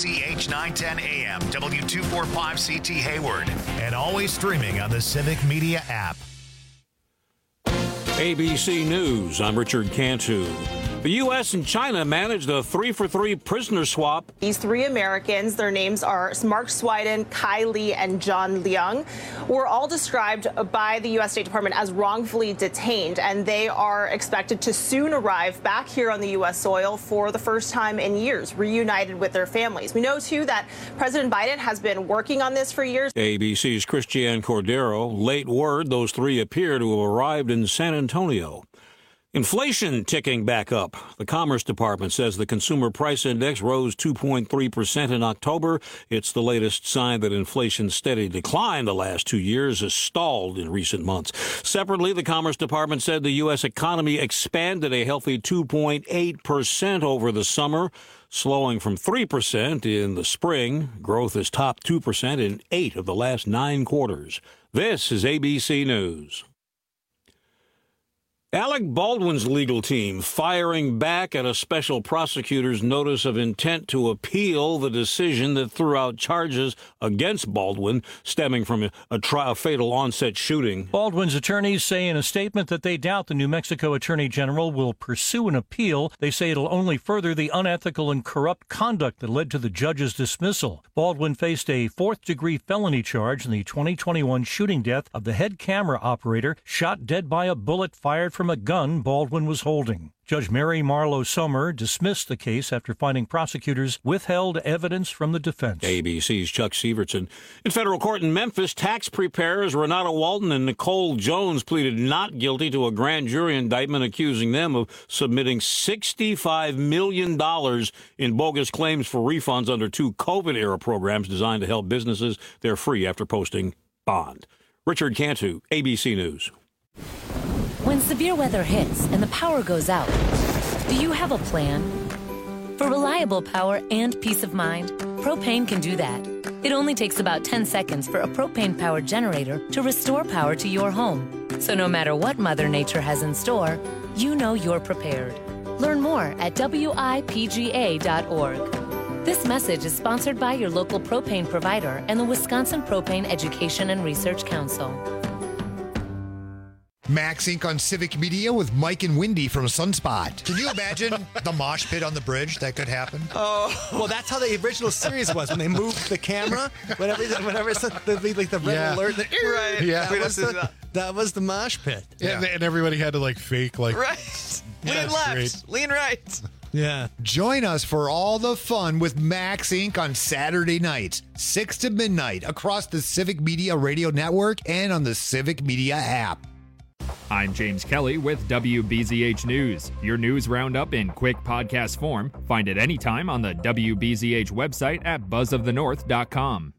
WBZH 910 AM, W245CT Hayward, and always streaming on the Civic Media app. ABC News, I'm Richard Cantu. The U.S. and China managed a 3-for-3 prisoner swap. These three Americans, their names are Mark Swiden, Kai Li, and John Leung, were all described by the U.S. State Department as wrongfully detained, and they are expected to soon arrive back here on the U.S. soil for the first time in years, reunited with their families. We know, too, that President Biden has been working on this for years. ABC's Christiane Cordero. Late word, those three appear to have arrived in San Antonio. Inflation ticking back up. The Commerce Department says the Consumer Price Index rose 2.3% in October. It's the latest sign that inflation's steady decline the last 2 years has stalled in recent months. Separately, the Commerce Department said the U.S. economy expanded a healthy 2.8% over the summer, slowing from 3% in the spring. Growth has topped 2% in 8 of the last 9 quarters. This is ABC News. Alec Baldwin's legal team firing back at a special prosecutor's notice of intent to appeal the decision that threw out charges against Baldwin stemming from a fatal onset shooting. Baldwin's attorneys say in a statement that they doubt the New Mexico Attorney General will pursue an appeal. They say it'll only further the unethical and corrupt conduct that led to the judge's dismissal. Baldwin faced a fourth-degree felony charge in the 2021 shooting death of the head camera operator shot dead by a bullet fired from a gun Baldwin was holding. Judge Mary Marlowe Sommer dismissed the case after finding prosecutors withheld evidence from the defense. ABC's Chuck Severson. In federal court in Memphis, tax preparers Renata Walton and Nicole Jones pleaded not guilty to a grand jury indictment accusing them of submitting $65 million in bogus claims for refunds under 2 COVID-era programs designed to help businesses. They're free after posting bond. Richard Cantu, ABC News. When severe weather hits and the power goes out, do you have a plan? For reliable power and peace of mind, propane can do that. It only takes about 10 seconds for a propane-powered generator to restore power to your home. So no matter what Mother Nature has in store, you know you're prepared. Learn more at WIPGA.org. This message is sponsored by your local propane provider and the Wisconsin Propane Education and Research Council. Max Inc. on Civic Media with Mike and Wendy from Sunspot. Can you imagine the mosh pit on the bridge? That could happen. Oh, well, that's how the original series was when they moved the camera. Whenever it's the red alert. Right. Yeah. That was the mosh pit. Yeah. And everybody had to fake right. Lean left, great. lean right. Yeah. Join us for all the fun with Max Inc. on Saturday nights, 6 to midnight, across the Civic Media Radio Network and on the Civic Media app. I'm James Kelly with WBZH News, your news roundup in quick podcast form. Find it anytime on the WBZH website at buzzofthenorth.com.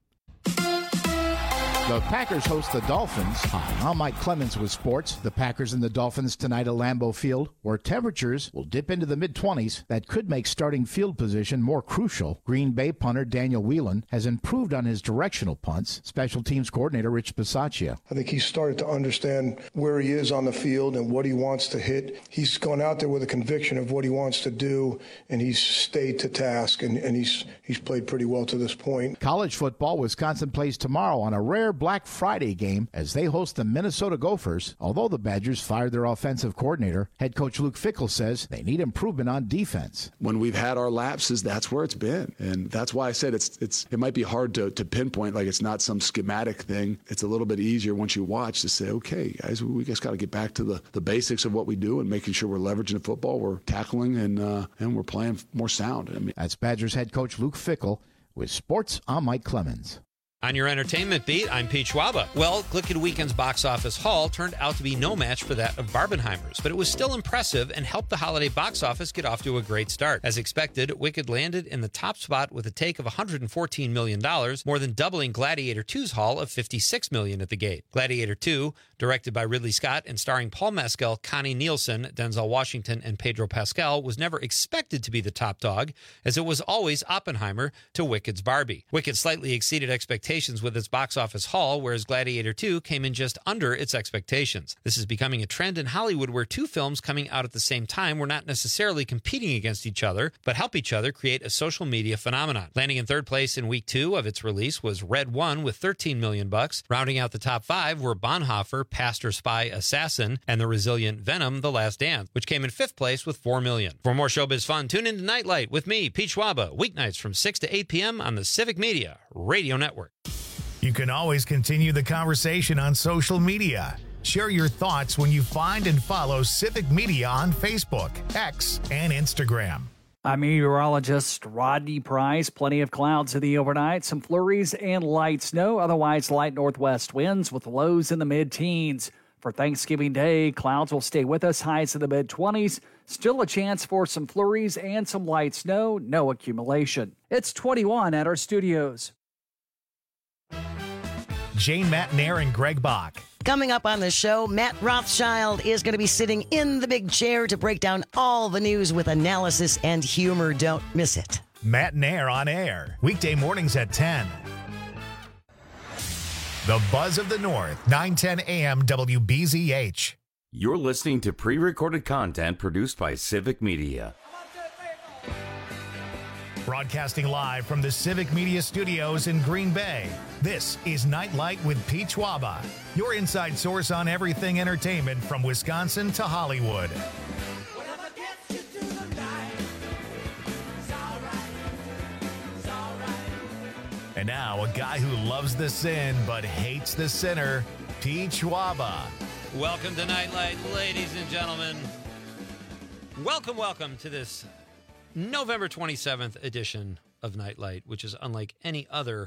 The Packers host the Dolphins. Hi, I'm Mike Clemens with sports. The Packers and the Dolphins tonight at Lambeau Field, where temperatures will dip into the mid-20s. That could make starting field position more crucial. Green Bay punter Daniel Whelan has improved on his directional punts. Special teams coordinator Rich Bisaccia. I think he's started to understand where he is on the field and what he wants to hit. He's gone out there with a conviction of what he wants to do, and he's stayed to task, and he's played pretty well to this point. College football, Wisconsin plays tomorrow on a rare Black Friday game as they host the Minnesota Gophers. Although the Badgers fired their offensive coordinator, head coach Luke Fickell says they need improvement on defense. When we've had our lapses, that's where it's been. And that's why I said it might be hard to pinpoint, like it's not some schematic thing. It's a little bit easier once you watch to say, okay, guys, we just got to get back to the basics of what we do and making sure we're leveraging the football, we're tackling, and we're playing more sound. I mean, that's Badgers head coach Luke Fickell with sports. I'm Mike Clemens. On your entertainment beat, I'm Pete Schwaba. Well, Glickman Weekend's box office haul turned out to be no match for that of Barbenheimer's, but it was still impressive and helped the holiday box office get off to a great start. As expected, Wicked landed in the top spot with a take of $114 million, more than doubling Gladiator 2's haul of $56 million at the gate. Gladiator 2, directed by Ridley Scott and starring Paul Mescal, Connie Nielsen, Denzel Washington, and Pedro Pascal, was never expected to be the top dog, as it was always Oppenheimer to Wicked's Barbie. Wicked slightly exceeded expectations expectations with its box office haul, whereas Gladiator 2 came in just under its expectations. This is becoming a trend in Hollywood where two films coming out at the same time were not necessarily competing against each other, but help each other create a social media phenomenon. Landing in third place in week 2 of its release was Red One with $13 million. Rounding out the top 5 were Bonhoeffer, Pastor, Spy, Assassin, and the resilient Venom, The Last Dance, which came in 5th place with $4 million. For more showbiz fun, tune in to Nightlight with me, Pete Schwaba, weeknights from 6 to 8 p.m. on the Civic Media Radio Network. You can always continue the conversation on social media. Share your thoughts when you find and follow Civic Media on Facebook, X, and Instagram. I'm meteorologist Rodney Price. Plenty of clouds in the overnight, some flurries and light snow, otherwise light northwest winds with lows in the mid-teens. For Thanksgiving Day, clouds will stay with us, highs in the mid-20s. Still a chance for some flurries and some light snow, no accumulation. It's 21 at our studios. Jane Matnair and Greg Bach. Coming up on the show, Matt Rothschild is going to be sitting in the big chair to break down all the news with analysis and humor. Don't miss it. Matnair on air, weekday mornings at 10. The Buzz of the North, 9:10 a.m. WBZH. You're listening to pre-recorded content produced by Civic Media. Broadcasting live from the Civic Media Studios in Green Bay, this is Nightlight with Pete Schwaba, your inside source on everything entertainment from Wisconsin to Hollywood. And now, a guy who loves the sin but hates the sinner, Pete Schwaba. Welcome to Nightlight, ladies and gentlemen. Welcome to this November 27th edition of Nightlight, which is unlike any other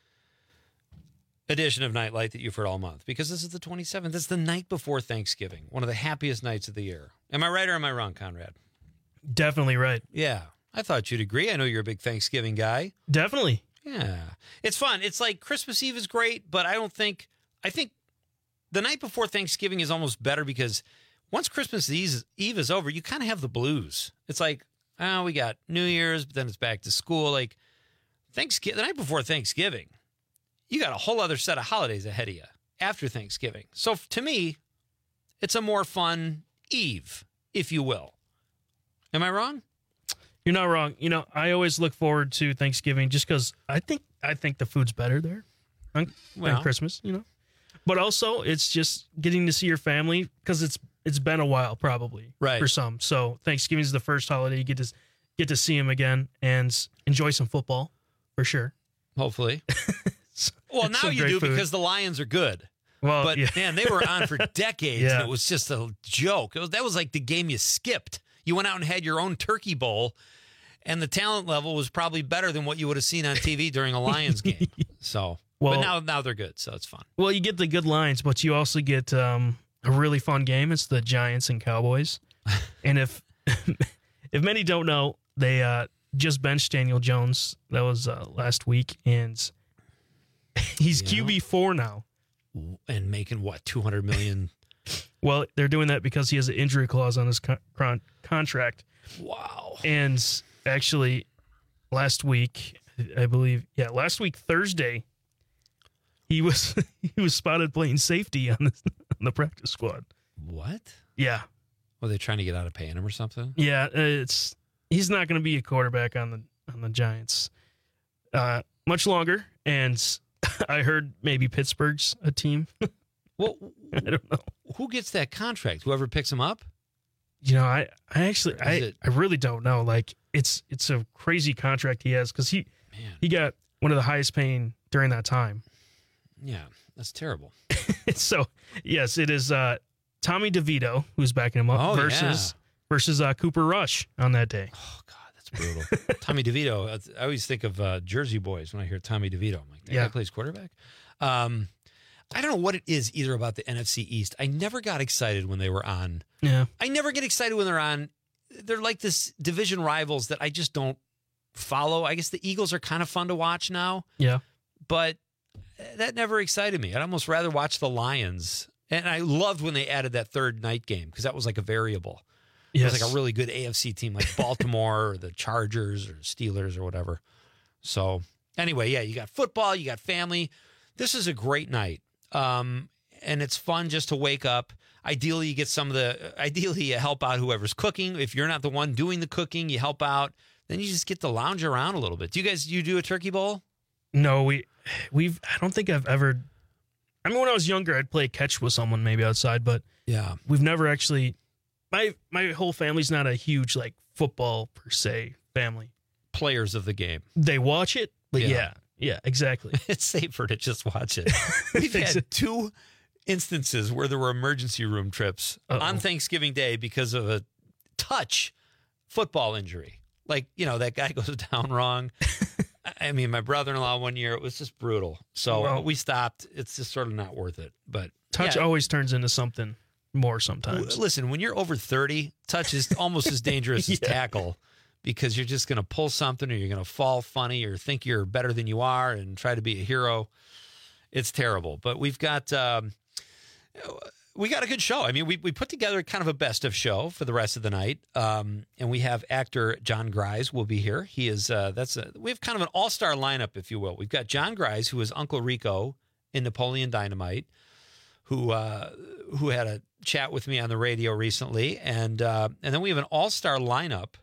edition of Nightlight that you've heard all month, because this is the 27th. It's the night before Thanksgiving, one of the happiest nights of the year. Am I right or am I wrong, Conrad? Definitely right. Yeah, I thought you'd agree. I know you're a big Thanksgiving guy. Definitely. Yeah. It's fun. It's like Christmas Eve is great, but I think the night before Thanksgiving is almost better because once Christmas Eve is over, you kind of have the blues. It's like, we got New Year's, but then it's back to school. Like Thanksgiving, the night before Thanksgiving, you got a whole other set of holidays ahead of you after Thanksgiving. So to me, it's a more fun eve, if you will. Am I wrong? You're not wrong. You know, I always look forward to Thanksgiving just because I think the food's better there than Christmas, you know. But also, it's just getting to see your family because it's been a while probably for some. So Thanksgiving is the first holiday you get to see them again and enjoy some football for sure. Hopefully. Well, now you do because the Lions are good. Well, but man, they were on for decades and it was just a joke. That was like the game you skipped. You went out and had your own turkey bowl, and the talent level was probably better than what you would have seen on TV during a Lions game. So, but now they're good, so it's fun. Well, you get the good lines, but you also get a really fun game. It's the Giants and Cowboys. And if many don't know, they just benched Daniel Jones. That was last week, and he's QB4 now. And making, what, $200 million? Well, they're doing that because he has an injury clause on his contract. Wow. And actually, last week, Thursday, he was spotted playing safety on the practice squad. What? Yeah. Were they trying to get out of paying him or something? Yeah, he's not going to be a quarterback on the Giants much longer. And I heard maybe Pittsburgh's a team. Well, I don't know. Who gets that contract? Whoever picks him up? You know, I really don't know. Like, it's a crazy contract he has because he got one of the highest paying during that time. Yeah, that's terrible. So, yes, it is Tommy DeVito who's backing him up versus Cooper Rush on that day. Oh, God, that's brutal. Tommy DeVito, I always think of Jersey Boys when I hear Tommy DeVito. I'm like, that guy plays quarterback? I don't know what it is either about the NFC East. I never got excited when they were on. Yeah. I never get excited when they're on. They're like this division rivals that I just don't follow. I guess the Eagles are kind of fun to watch now. Yeah. But that never excited me. I'd almost rather watch the Lions. And I loved when they added that third night game because that was like a variable. Yes. It was like a really good AFC team like Baltimore or the Chargers or Steelers or whatever. So Anyway, yeah, you got football, you got family. This is a great night. And it's fun just to wake up. Ideally, you get ideally you help out whoever's cooking. If you're not the one doing the cooking, you help out. Then you just get to lounge around a little bit. You do a turkey bowl? No, I don't think I've ever. I mean, when I was younger, I'd play catch with someone maybe outside, but yeah, we've never actually. My whole family's not a huge like football per se family. Players of the game. They watch it, but yeah, exactly. It's safer to just watch it. We've had 2 instances where there were emergency room trips on Thanksgiving Day because of a touch football injury. Like, that guy goes down wrong. I mean, my brother-in-law one year, it was just brutal. So we stopped. It's just sort of not worth it. But touch always turns into something more sometimes. Listen, when you're over 30, touch is almost as dangerous as tackle, because you're just going to pull something, or you're going to fall funny, or think you're better than you are and try to be a hero. It's terrible. But we've got a good show. I mean, we put together kind of a best of show for the rest of the night. And we have actor John Grise will be here. He is we have kind of an all-star lineup, if you will. We've got John Grise, who is Uncle Rico in Napoleon Dynamite, who had a chat with me on the radio recently. And then we have an all-star lineup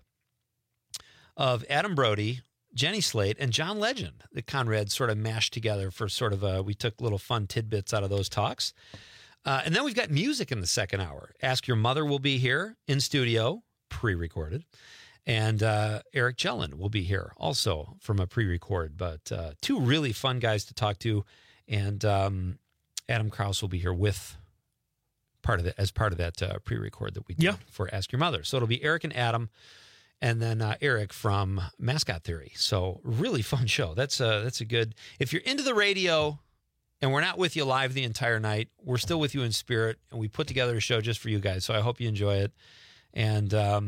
of Adam Brody, Jenny Slate, and John Legend that Conrad sort of mashed together for sort of we took little fun tidbits out of those talks. And then we've got music in the second hour. Ask Your Mother will be here in studio, pre-recorded. And Eric Jellin will be here also from a pre-record. But 2 really fun guys to talk to. And Adam Krause will be here with part of that pre-record that we did for Ask Your Mother. So it'll be Eric and Adam, and then Eric from Mascot Theory. So really fun show. That's a good. If you're into the radio and we're not with you live the entire night, we're still with you in spirit, and we put together a show just for you guys. So I hope you enjoy it. And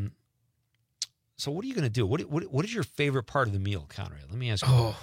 so what are you going to do? What is your favorite part of the meal, Conrad? Let me ask you.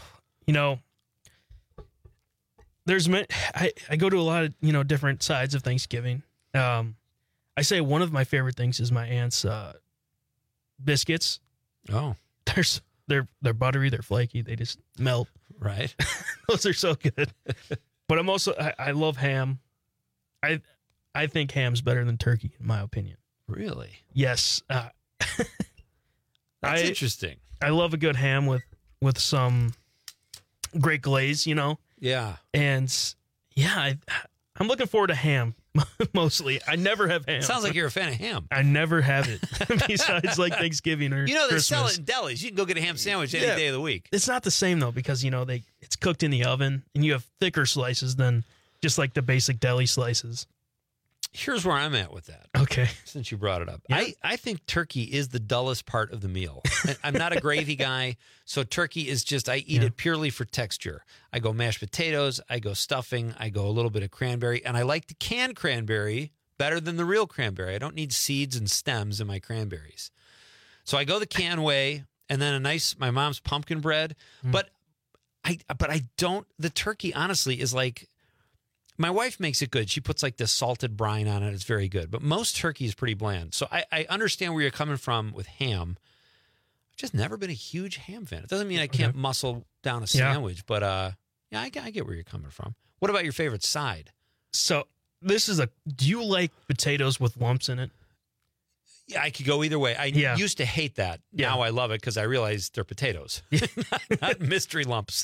I go to a lot of different sides of Thanksgiving. I say one of my favorite things is my aunt's biscuits. Oh, they're buttery, they're flaky, they just melt. Right. Those are so good. But I'm also I love ham. I think ham's better than turkey, in my opinion. Really? Yes. That's interesting. I love a good ham with some great glaze, Yeah. And I'm looking forward to ham mostly. I never have ham. Sounds like you're a fan of ham. I never have it besides like Thanksgiving or they Christmas. sell it in delis. You can go get a ham sandwich any day of the week. It's not the same though, because it's cooked in the oven and you have thicker slices than just like the basic deli slices. Here's where I'm at with that. Okay. Since you brought it up. Yeah. I think turkey is the dullest part of the meal. I'm not a gravy guy, so turkey is just, I eat it purely for texture. I go mashed potatoes, I go stuffing, I go a little bit of cranberry, and I like the canned cranberry better than the real cranberry. I don't need seeds and stems in my cranberries. So I go the can way, and then my mom's pumpkin bread. But I don't, the turkey honestly is like, my wife makes it good. She puts like this salted brine on it. It's very good. But most turkey is pretty bland. So I understand where you're coming from with ham. I've just never been a huge ham fan. It doesn't mean I can't muscle down a sandwich. But I get where you're coming from. What about your favorite side? So do you like potatoes with lumps in it? Yeah, I could go either way. I used to hate that. Yeah. Now I love it because I realize they're potatoes, not mystery lumps.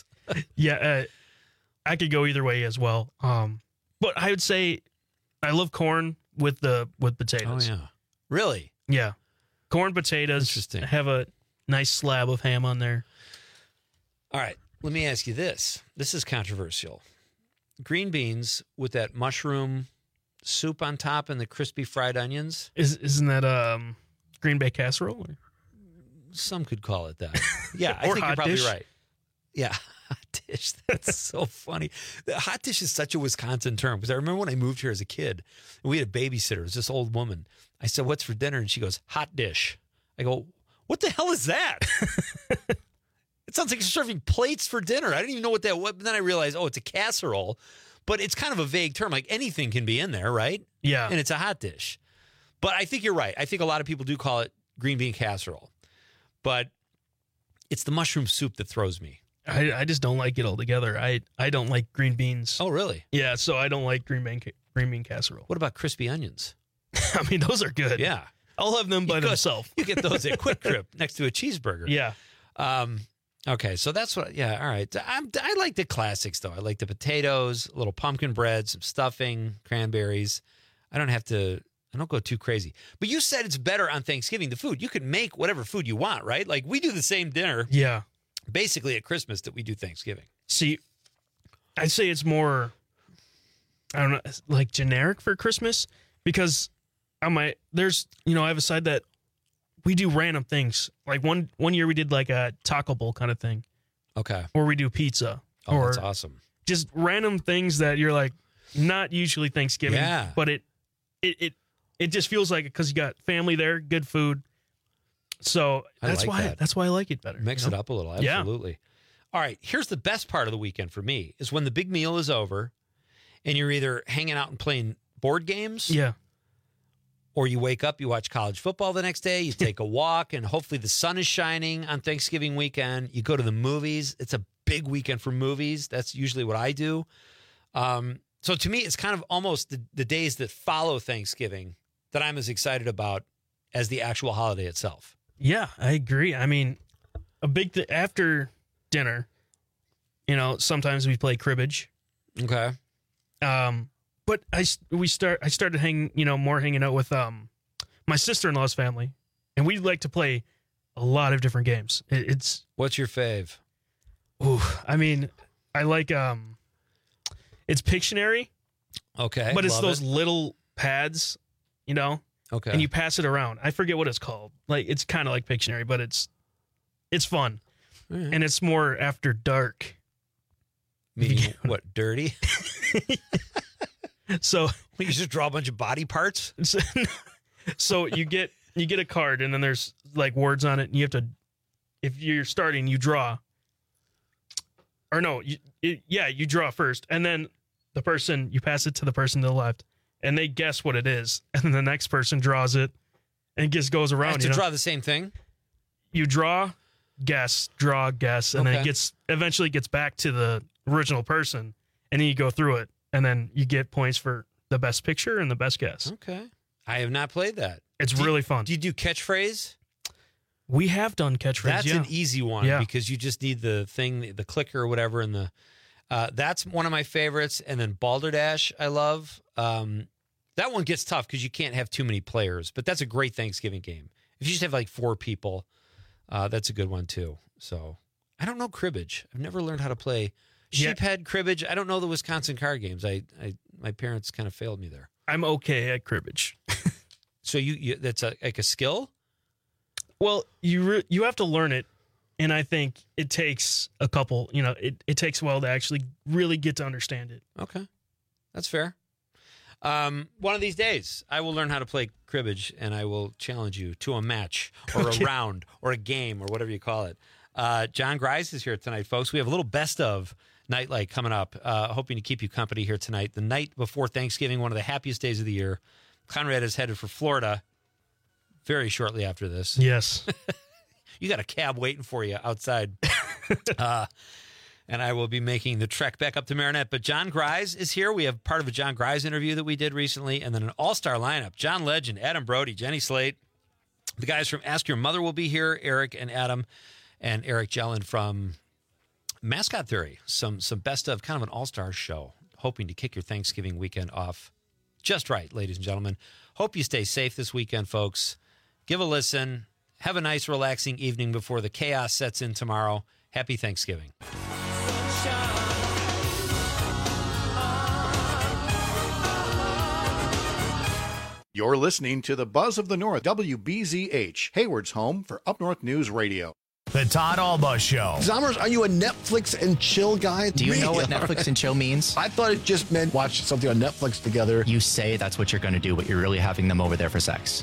I could go either way as well. But I would say I love corn with potatoes. Oh, yeah. Really? Yeah. Corn, potatoes. Interesting. Have a nice slab of ham on there. All right. Let me ask you this. This is controversial. Green beans with that mushroom soup on top and the crispy fried onions. Isn't that Green Bay casserole? Or? Some could call it that. Yeah, I or think hot you're probably dish. right. Yeah. Hot dish. That's so funny. The hot dish is such a Wisconsin term because I remember when I moved here as a kid, and we had a babysitter. It was this old woman. I said, "What's for dinner?" And she goes, "Hot dish." I go, "What the hell is that?" It sounds like you're serving plates for dinner. I didn't even know what that was. But then I realized, it's a casserole. But it's kind of a vague term. Like anything can be in there, right? Yeah. And it's a hot dish. But I think you're right. I think a lot of people do call it green bean casserole. But it's the mushroom soup that throws me. I just don't like it altogether. I don't like green beans. Oh, really? Yeah, so I don't like green bean casserole. What about crispy onions? I mean, those are good. Yeah. I'll have them by themselves. You get those at Quick Trip next to a cheeseburger. Yeah. Okay, so that's what. Yeah, all right. I like the classics though. I like the potatoes, a little pumpkin bread, some stuffing, cranberries. I don't go too crazy. But you said it's better on Thanksgiving. The food you can make whatever food you want, right? Like we do the same dinner. Yeah. Basically at Christmas that we do Thanksgiving. See, I'd say it's more, I don't know, like generic for Christmas because I have a side that we do random things. Like one year we did like a taco bowl kind of thing. Okay. Or we do pizza. Oh, that's awesome. Just random things that you're like, not usually Thanksgiving. Yeah. But it just feels like it because you got family there, good food. So that's why I like it better. Mix it up a little. Absolutely. Yeah. All right. Here's the best part of the weekend for me is when the big meal is over and you're either hanging out and playing board games. Yeah. Or you wake up, you watch college football the next day, you take a walk, and hopefully the sun is shining on Thanksgiving weekend. You go to the movies. It's a big weekend for movies. That's usually what I do. So to me, it's kind of almost the days that follow Thanksgiving that I'm as excited about as the actual holiday itself. Yeah, I agree. I mean, a big after dinner, sometimes we play cribbage. Okay. But I started hanging out with my sister-in-law's family, and we like to play a lot of different games. What's your fave? Ooh, I mean, I like it's Pictionary. Okay, but it's those little pads, Okay, and you pass it around. I forget what it's called. Like it's kind of like Pictionary, but it's fun, and it's more after dark. Meaning what? Dirty. So you just draw a bunch of body parts. So you get a card, and then there's like words on it, and you have to, if you're starting, you draw. Or no, you draw first, and then you pass it to the person to the left, and they guess what it is, and then the next person draws it, and it just goes around. I have to draw the same thing. You draw, guess, and then it eventually gets back to the original person, and then you go through it. And then you get points for the best picture and the best guess. Okay. I have not played that. It's really fun. Do you do catchphrase? We have done catchphrase. That's an easy one because you just need the thing, the clicker or whatever. And that's one of my favorites. And then Balderdash, I love. That one gets tough because you can't have too many players. But that's a great Thanksgiving game. If you just have like 4 people, that's a good one too. So I don't know cribbage. I've never learned how to play sheephead, cribbage. I don't know the Wisconsin card games. My parents kind of failed me there. I'm okay at cribbage. So you that's like a skill? Well, you have to learn it, and I think it takes a couple. It takes a while to actually really get to understand it. Okay, that's fair. One of these days, I will learn how to play cribbage, and I will challenge you to a match or a round or a game or whatever you call it. John Grise is here tonight, folks. We have a little best of Nightlight coming up. Hoping to keep you company here tonight. The night before Thanksgiving, one of the happiest days of the year. Conrad is headed for Florida very shortly after this. Yes. You got a cab waiting for you outside. And I will be making the trek back up to Marinette. But John Grise is here. We have part of a John Grise interview that we did recently, and then an all-star lineup. John Legend, Adam Brody, Jenny Slate. The guys from Ask Your Mother will be here, Eric and Adam, and Eric Jellin from Mascot Theory. Some best of, kind of an all-star show. Hoping to kick your Thanksgiving weekend off just right, ladies and gentlemen. Hope you stay safe this weekend, folks. Give a listen. Have a nice, relaxing evening before the chaos sets in tomorrow. Happy Thanksgiving. You're listening to the Buzz of the North, WBZH, Hayward's home for Up North News Radio. The Todd Alba Show. Zommers, are you a Netflix and chill guy? Do you know what Netflix and chill means? I thought it just meant watch something on Netflix together. You say that's what you're going to do, but you're really having them over there for sex.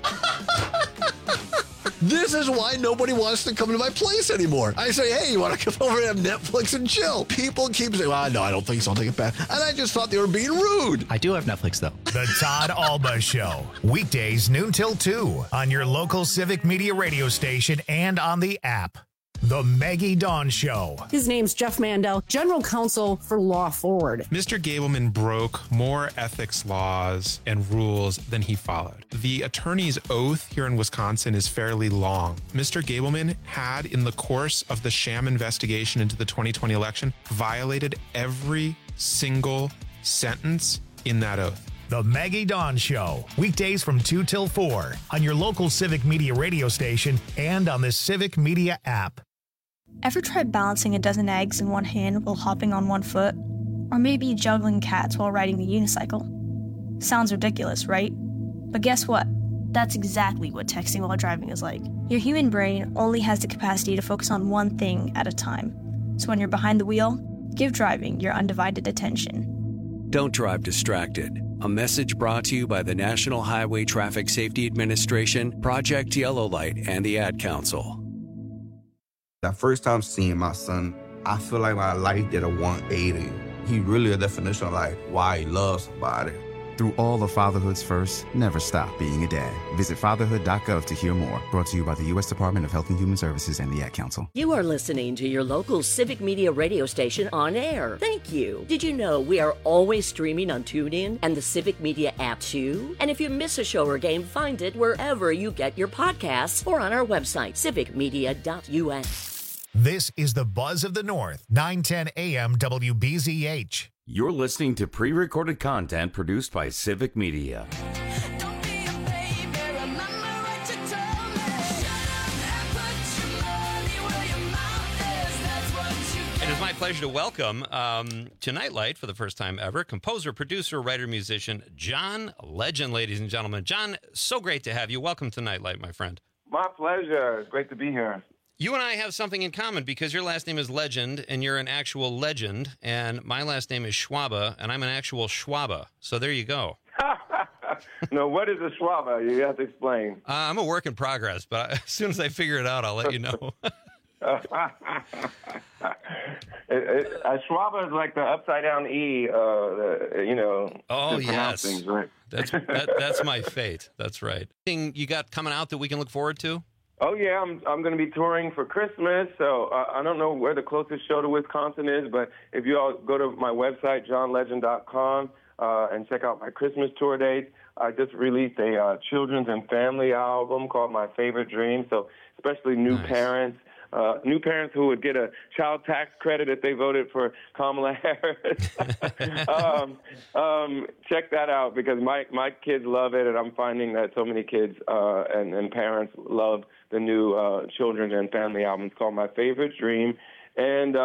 This is why nobody wants to come to my place anymore. I say, hey, you want to come over and have Netflix and chill? People keep saying, well, no, I don't think so. I'll take it back. And I just thought they were being rude. I do have Netflix, though. The Todd Alba Show. Weekdays noon till 2 on your local Civic Media radio station and on the app. The Maggie Dawn Show. His name's Jeff Mandel, General Counsel for Law Forward. Mr. Gableman broke more ethics laws and rules than he followed. The attorney's oath here in Wisconsin is fairly long. Mr. Gableman had, in the course of the sham investigation into the 2020 election, violated every single sentence in that oath. The Maggie Dawn Show, weekdays from 2 till 4 on your local Civic Media radio station and on the Civic Media app. Ever tried balancing a dozen eggs in one hand while hopping on one foot? Or maybe juggling cats while riding the unicycle? Sounds ridiculous, right? But guess what? That's exactly what texting while driving is like. Your human brain only has the capacity to focus on one thing at a time. So when you're behind the wheel, give driving your undivided attention. Don't drive distracted. A message brought to you by the National Highway Traffic Safety Administration, Project Yellow Light, and the Ad Council. That first time seeing my son, I feel like my life did a 180. He really a definition of like why he loves somebody. Through all of fatherhood's first, never stop being a dad. Visit fatherhood.gov to hear more. Brought to you by the U.S. Department of Health and Human Services and the Ad Council. You are listening to your local Civic Media radio station on air. Thank you. Did you know we are always streaming on TuneIn and the Civic Media app too? And if you miss a show or game, find it wherever you get your podcasts or on our website, civicmedia.us. This is the Buzz of the North, 910 AM WBZH. You're listening to pre-recorded content produced by Civic Media. It is my pleasure to welcome to Nightlight for the first time ever, composer, producer, writer, musician, John Legend, ladies and gentlemen. John, so great to have you. Welcome to Nightlight, my friend. My pleasure. It's great to be here. You and I have something in common because your last name is Legend, and you're an actual legend, and my last name is Schwaba, and I'm an actual Schwaba. So there you go. No, what is a Schwaba? You have to explain. I'm a work in progress, but as soon as I figure it out, I'll let you know. A Schwaba is like the upside down E, Oh, yes. Things, right? That's my fate. That's right. Anything you got coming out that we can look forward to? Oh, yeah, I'm going to be touring for Christmas, so I don't know where the closest show to Wisconsin is, but if you all go to my website, johnlegend.com, and check out my Christmas tour dates, I just released a children's and family album called My Favorite Dream, so especially new parents who would get a child tax credit if they voted for Kamala Harris. Check that out because my kids love it, and I'm finding that so many kids and parents love the new children's and family album. It's called My Favorite Dream. And,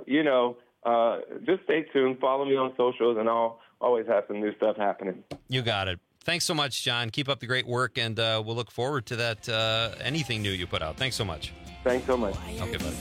just stay tuned. Follow me on socials, and I'll always have some new stuff happening. You got it. Thanks so much, John. Keep up the great work, and we'll look forward to that anything new you put out. Thanks so much. Thanks so much. Okay, bud.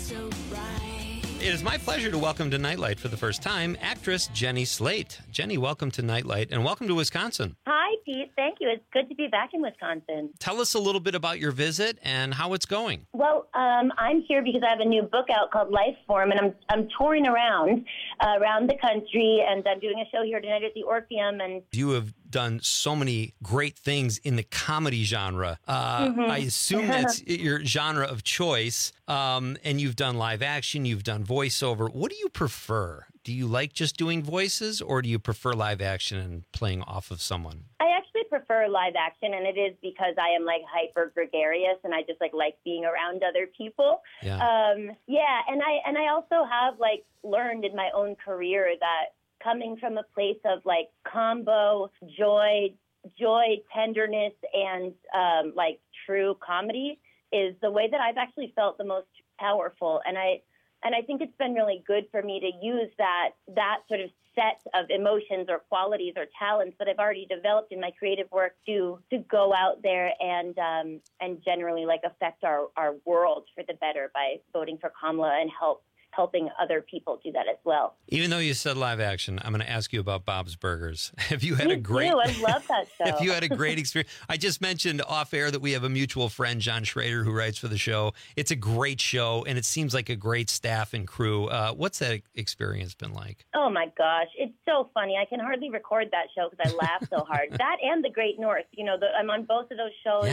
It is my pleasure to welcome to Nightlight for the first time actress Jenny Slate. Jenny, welcome to Nightlight, and welcome to Wisconsin. Hi, Pete. Thank you. It's good to be back in Wisconsin. Tell us a little bit about your visit and how it's going. Well, I'm here because I have a new book out called Life Form, and I'm touring around the country, and I'm doing a show here tonight at the Orpheum. And you have done so many great things in the comedy genre. I assume that's your genre of choice. And you've done live action, you've done voiceover. What do you prefer? Do you like just doing voices, or do you prefer live action and playing off of someone? I actually prefer live action, and it is because I am like hyper gregarious, and I just like being around other people. Yeah. And I also have like learned in my own career that coming from a place of like combo joy, tenderness, and like true comedy is the way that I've actually felt the most powerful. And I think it's been really good for me to use that sort of set of emotions or qualities or talents that I've already developed in my creative work to go out there and generally like affect our world for the better by voting for Kamala and helping other people do that as well. Even though you said live action, I'm going to ask you about Bob's Burgers. Have you had a great? I love that show. Have you had a great experience? I just mentioned off air that we have a mutual friend, John Schrader, who writes for the show. It's a great show, and it seems like a great staff and crew. What's that experience been like? Oh my gosh, it's so funny. I can hardly record that show because I laugh so hard. That and The Great North. I'm on both of those shows. Yeah.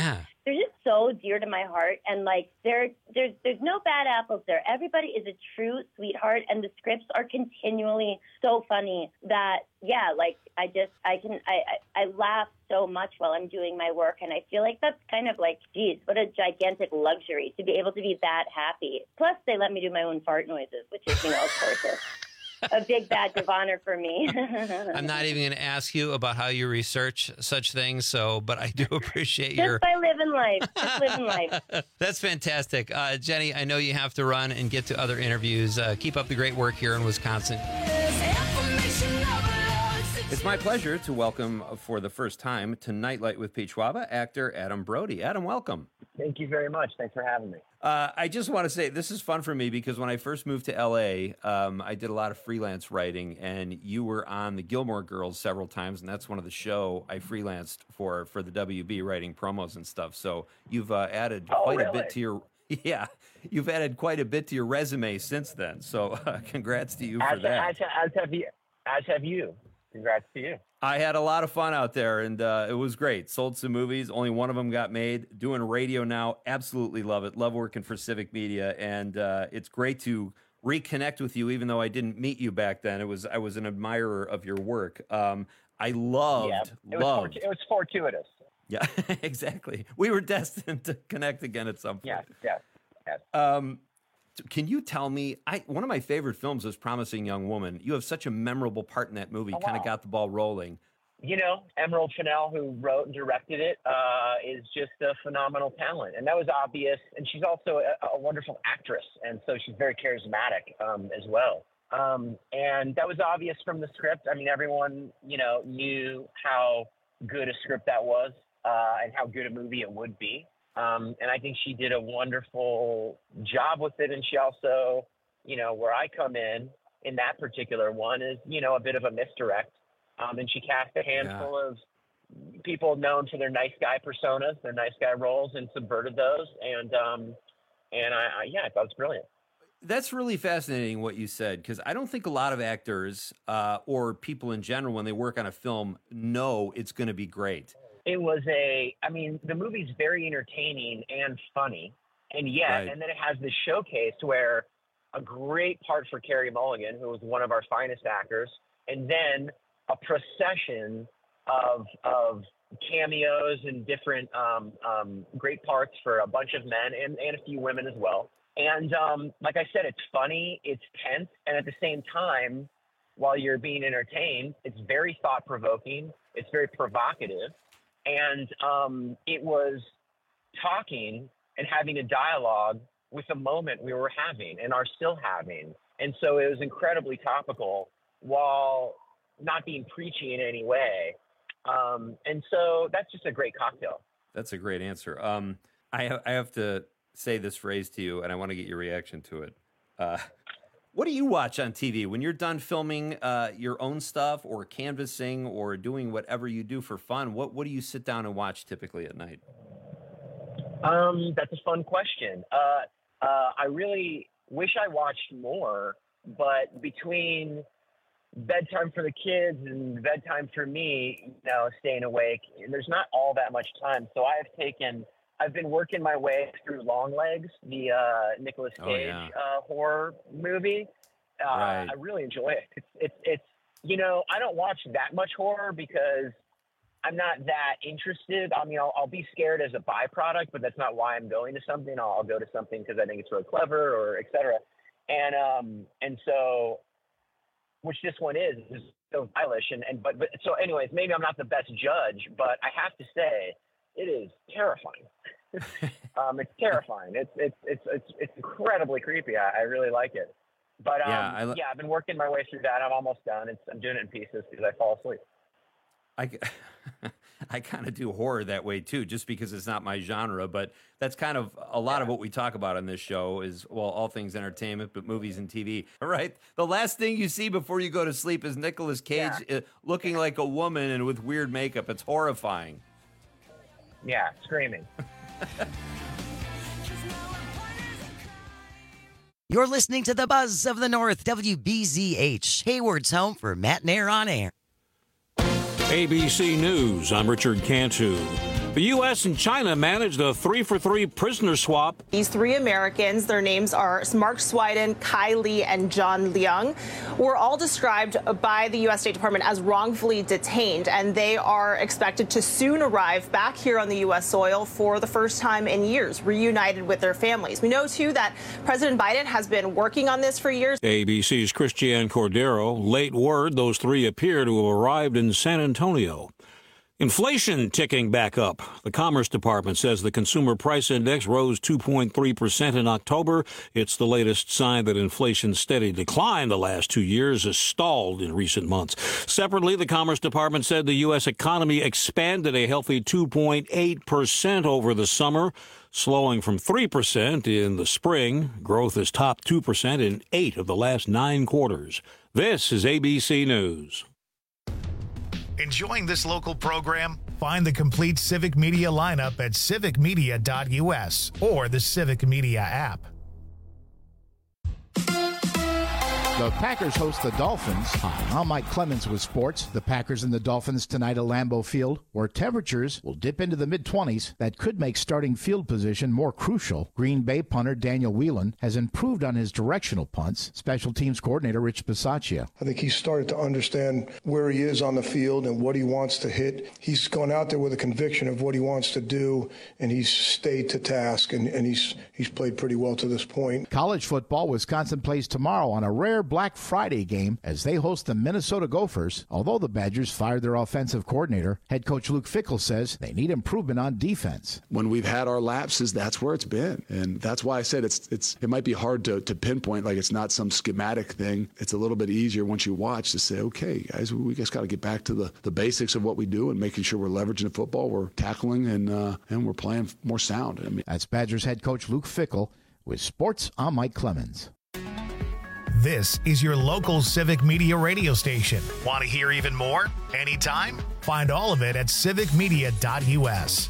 they're just so dear to my heart. And like, there's no bad apples there. Everybody is a true sweetheart, and the scripts are continually so funny that, yeah, like I laugh so much while I'm doing my work, and I feel like that's kind of like, geez, what a gigantic luxury to be able to be that happy. Plus, they let me do my own fart noises, which is, of course, a big badge of honor for me. I'm not even going to ask you about how you research such things, but I do appreciate Just by living life. Just living life. That's fantastic. Jenny, I know you have to run and get to other interviews. Keep up the great work here in Wisconsin. It's my pleasure to welcome for the first time to Nightlight with Pete Schwaba, actor Adam Brody. Adam, welcome. Thank you very much. Thanks for having me. I just want to say this is fun for me because when I first moved to L.A., I did a lot of freelance writing, and you were on the Gilmore Girls several times, and that's one of the show I freelanced for the WB, writing promos and stuff. So you've added quite a bit to your you've added quite a bit to your resume since then. So congrats to you for that. As have you. Congrats to you. I had a lot of fun out there, and it was great. Sold some movies. Only one of them got made. Doing radio now. Absolutely love it. Love working for Civic Media, and it's great to reconnect with you, even though I didn't meet you back then. I was an admirer of your work. I loved. It was fortuitous. Yeah, exactly. We were destined to connect again at some point. Yes. Can you tell me, one of my favorite films is Promising Young Woman. You have such a memorable part in that movie, kind of got the ball rolling. Emerald Fennell, who wrote and directed it, is just a phenomenal talent. And that was obvious. And she's also a wonderful actress. And so she's very charismatic as well. And that was obvious from the script. I mean, everyone, knew how good a script that was and how good a movie it would be. And I think she did a wonderful job with it. And she also, where I come in that particular one is, a bit of a misdirect. And she cast a handful of people known for their nice guy personas, their nice guy roles, and subverted those. And I thought it was brilliant. That's really fascinating what you said, because I don't think a lot of actors or people in general, when they work on a film, know it's going to be great. It was the movie's very entertaining and funny. And and then it has this showcase where a great part for Carey Mulligan, who was one of our finest actors, and then a procession of cameos and different great parts for a bunch of men and a few women as well. And like I said, it's funny, it's tense, and at the same time, while you're being entertained, it's very thought-provoking, it's very provocative. And it was talking and having a dialogue with the moment we were having and are still having. And so it was incredibly topical while not being preachy in any way. And so that's just a great cocktail. That's a great answer. I have to say this phrase to you, and I want to get your reaction to it. What do you watch on TV when you're done filming your own stuff or canvassing or doing whatever you do for fun? What do you sit down and watch typically at night? That's a fun question. I really wish I watched more, but between bedtime for the kids and bedtime for me, staying awake, there's not all that much time. So I've been working my way through Longlegs, the Nicolas Cage horror movie. Right. I really enjoy it. It's I don't watch that much horror because I'm not that interested. I mean, I'll be scared as a byproduct, but that's not why I'm going to something. I'll go to something because I think it's really clever or et cetera. And so, which this one is so stylish. But so anyways, maybe I'm not the best judge, but I have to say, it is terrifying. It's terrifying. It's incredibly creepy. I really like it. But I've been working my way through that. I'm almost done. I'm doing it in pieces because I fall asleep. I kind of do horror that way too, just because it's not my genre. But that's kind of a lot of what we talk about on this show is, well, all things entertainment, but movies and TV. All right. The last thing you see before you go to sleep is Nicolas Cage looking like a woman and with weird makeup. It's horrifying. Yeah, screaming. You're listening to the Buzz of the North, WBZH, Hayward's home for Matt and Air on Air. ABC News, I'm Richard Cantu. The U.S. and China managed a 3-for-3 prisoner swap. These three Americans, their names are Mark Swiden, Kai Li, and John Leung, were all described by the U.S. State Department as wrongfully detained, and they are expected to soon arrive back here on the U.S. soil for the first time in years, reunited with their families. We know, too, that President Biden has been working on this for years. ABC's Christiane Cordero. Late word, those three appear to have arrived in San Antonio. Inflation ticking back up. The Commerce Department says the Consumer Price Index rose 2.3% in October. It's the latest sign that inflation's steady decline the last 2 years has stalled in recent months. Separately, the Commerce Department said the U.S. economy expanded a healthy 2.8% over the summer, slowing from 3% in the spring. Growth has topped 2% in 8 of the last 9 quarters. This is ABC News. Enjoying this local program? Find the complete Civic Media lineup at civicmedia.us or the Civic Media app. The Packers host the Dolphins. Hi, I'm Mike Clemens with sports. The Packers and the Dolphins tonight at Lambeau Field, where temperatures will dip into the mid-20s. That could make starting field position more crucial. Green Bay punter Daniel Whelan has improved on his directional punts. Special teams coordinator Rich Bisaccia. I think he's started to understand where he is on the field and what he wants to hit. He's gone out there with a conviction of what he wants to do, and he's stayed to task, and he's played pretty well to this point. College football, Wisconsin plays tomorrow on a rare Black Friday game as they host the Minnesota Gophers. Although the Badgers fired their offensive coordinator, head coach Luke Fickell says they need improvement on defense. When we've had our lapses, that's where it's been. And that's why I said it might be hard to pinpoint, like it's not some schematic thing. It's a little bit easier once you watch to say, okay, guys, we just got to get back to the basics of what we do and making sure we're leveraging the football, we're tackling, and we're playing more sound. That's Badgers head coach Luke Fickell. With sports, I'm Mike Clemens. This is your local Civic Media radio station. Want to hear even more? Anytime? Find all of it at civicmedia.us.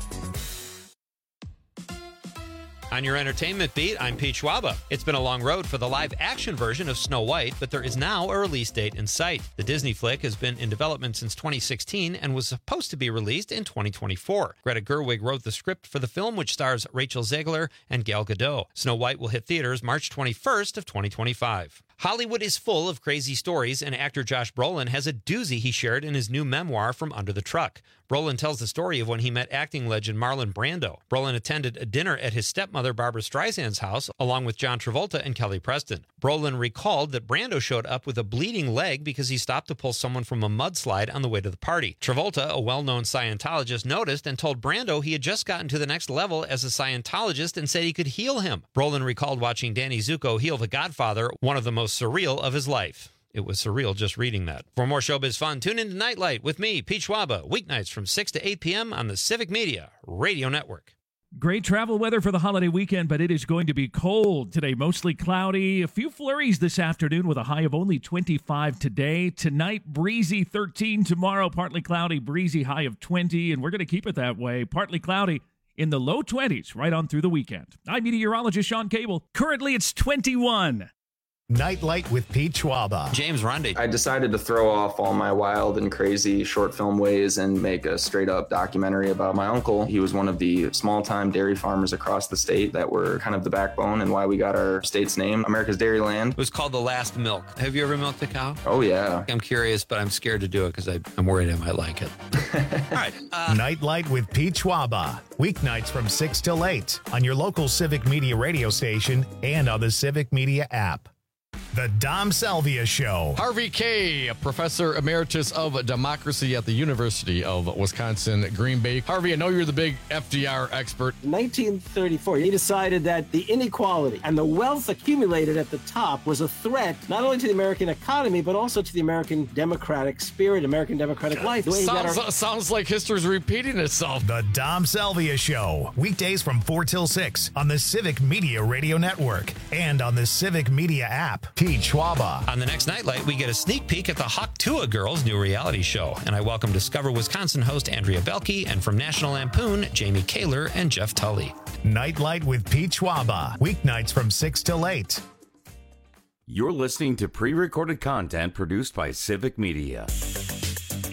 On your entertainment beat, I'm Pete Schwaba. It's been a long road for the live-action version of Snow White, but there is now a release date in sight. The Disney flick has been in development since 2016 and was supposed to be released in 2024. Greta Gerwig wrote the script for the film, which stars Rachel Zegler and Gal Gadot. Snow White will hit theaters March 21st of 2025. Hollywood is full of crazy stories, and actor Josh Brolin has a doozy he shared in his new memoir, From Under the Truck. Brolin tells the story of when he met acting legend Marlon Brando. Brolin attended a dinner at his stepmother Barbra Streisand's house, along with John Travolta and Kelly Preston. Brolin recalled that Brando showed up with a bleeding leg because he stopped to pull someone from a mudslide on the way to the party. Travolta, a well-known Scientologist, noticed and told Brando he had just gotten to the next level as a Scientologist and said he could heal him. Brolin recalled watching Danny Zuko heal the Godfather, one of the most surreal of his life. It was surreal just reading that. For more showbiz fun, tune into Nightlight with me, Pete Schwaba, weeknights from 6 to 8 p.m. on the Civic Media Radio Network. Great travel weather for the holiday weekend, but it is going to be cold today. Mostly cloudy. A few flurries this afternoon with a high of only 25 today. Tonight, breezy 13. Tomorrow, partly cloudy, breezy, high of 20. And we're going to keep it that way. Partly cloudy in the low 20s right on through the weekend. I'm meteorologist Sean Cable. Currently, it's 21. Nightlight with Pete Schwaba. James Rundy. I decided to throw off all my wild and crazy short film ways and make a straight up documentary about my uncle. He was one of the small time dairy farmers across the state that were kind of the backbone and why we got our state's name, America's Dairyland. It was called The Last Milk. Have you ever milked a cow? Oh, yeah. I'm curious, but I'm scared to do it because I'm worried I might like it. All right. Nightlight with Pete Schwaba. Weeknights from 6 till 8 on your local Civic Media radio station and on the Civic Media app. The Dom Salvia Show. Harvey Kaye, Professor Emeritus of Democracy at the University of Wisconsin, Green Bay. Harvey, I know you're the big FDR expert. In 1934, he decided that the inequality and the wealth accumulated at the top was a threat not only to the American economy, but also to the American democratic spirit, American democratic life. Sounds like history's repeating itself. The Dom Salvia Show. Weekdays from 4 till 6 on the Civic Media Radio Network and on the Civic Media app. Pete Schwaba. On the next Nightlight, we get a sneak peek at the Hawktua Girls' new reality show. And I welcome Discover Wisconsin host Andrea Belke and from National Lampoon, Jamie Kaler and Jeff Tully. Nightlight with Pete Schwaba. Weeknights from 6 till 8. You're listening to pre-recorded content produced by Civic Media.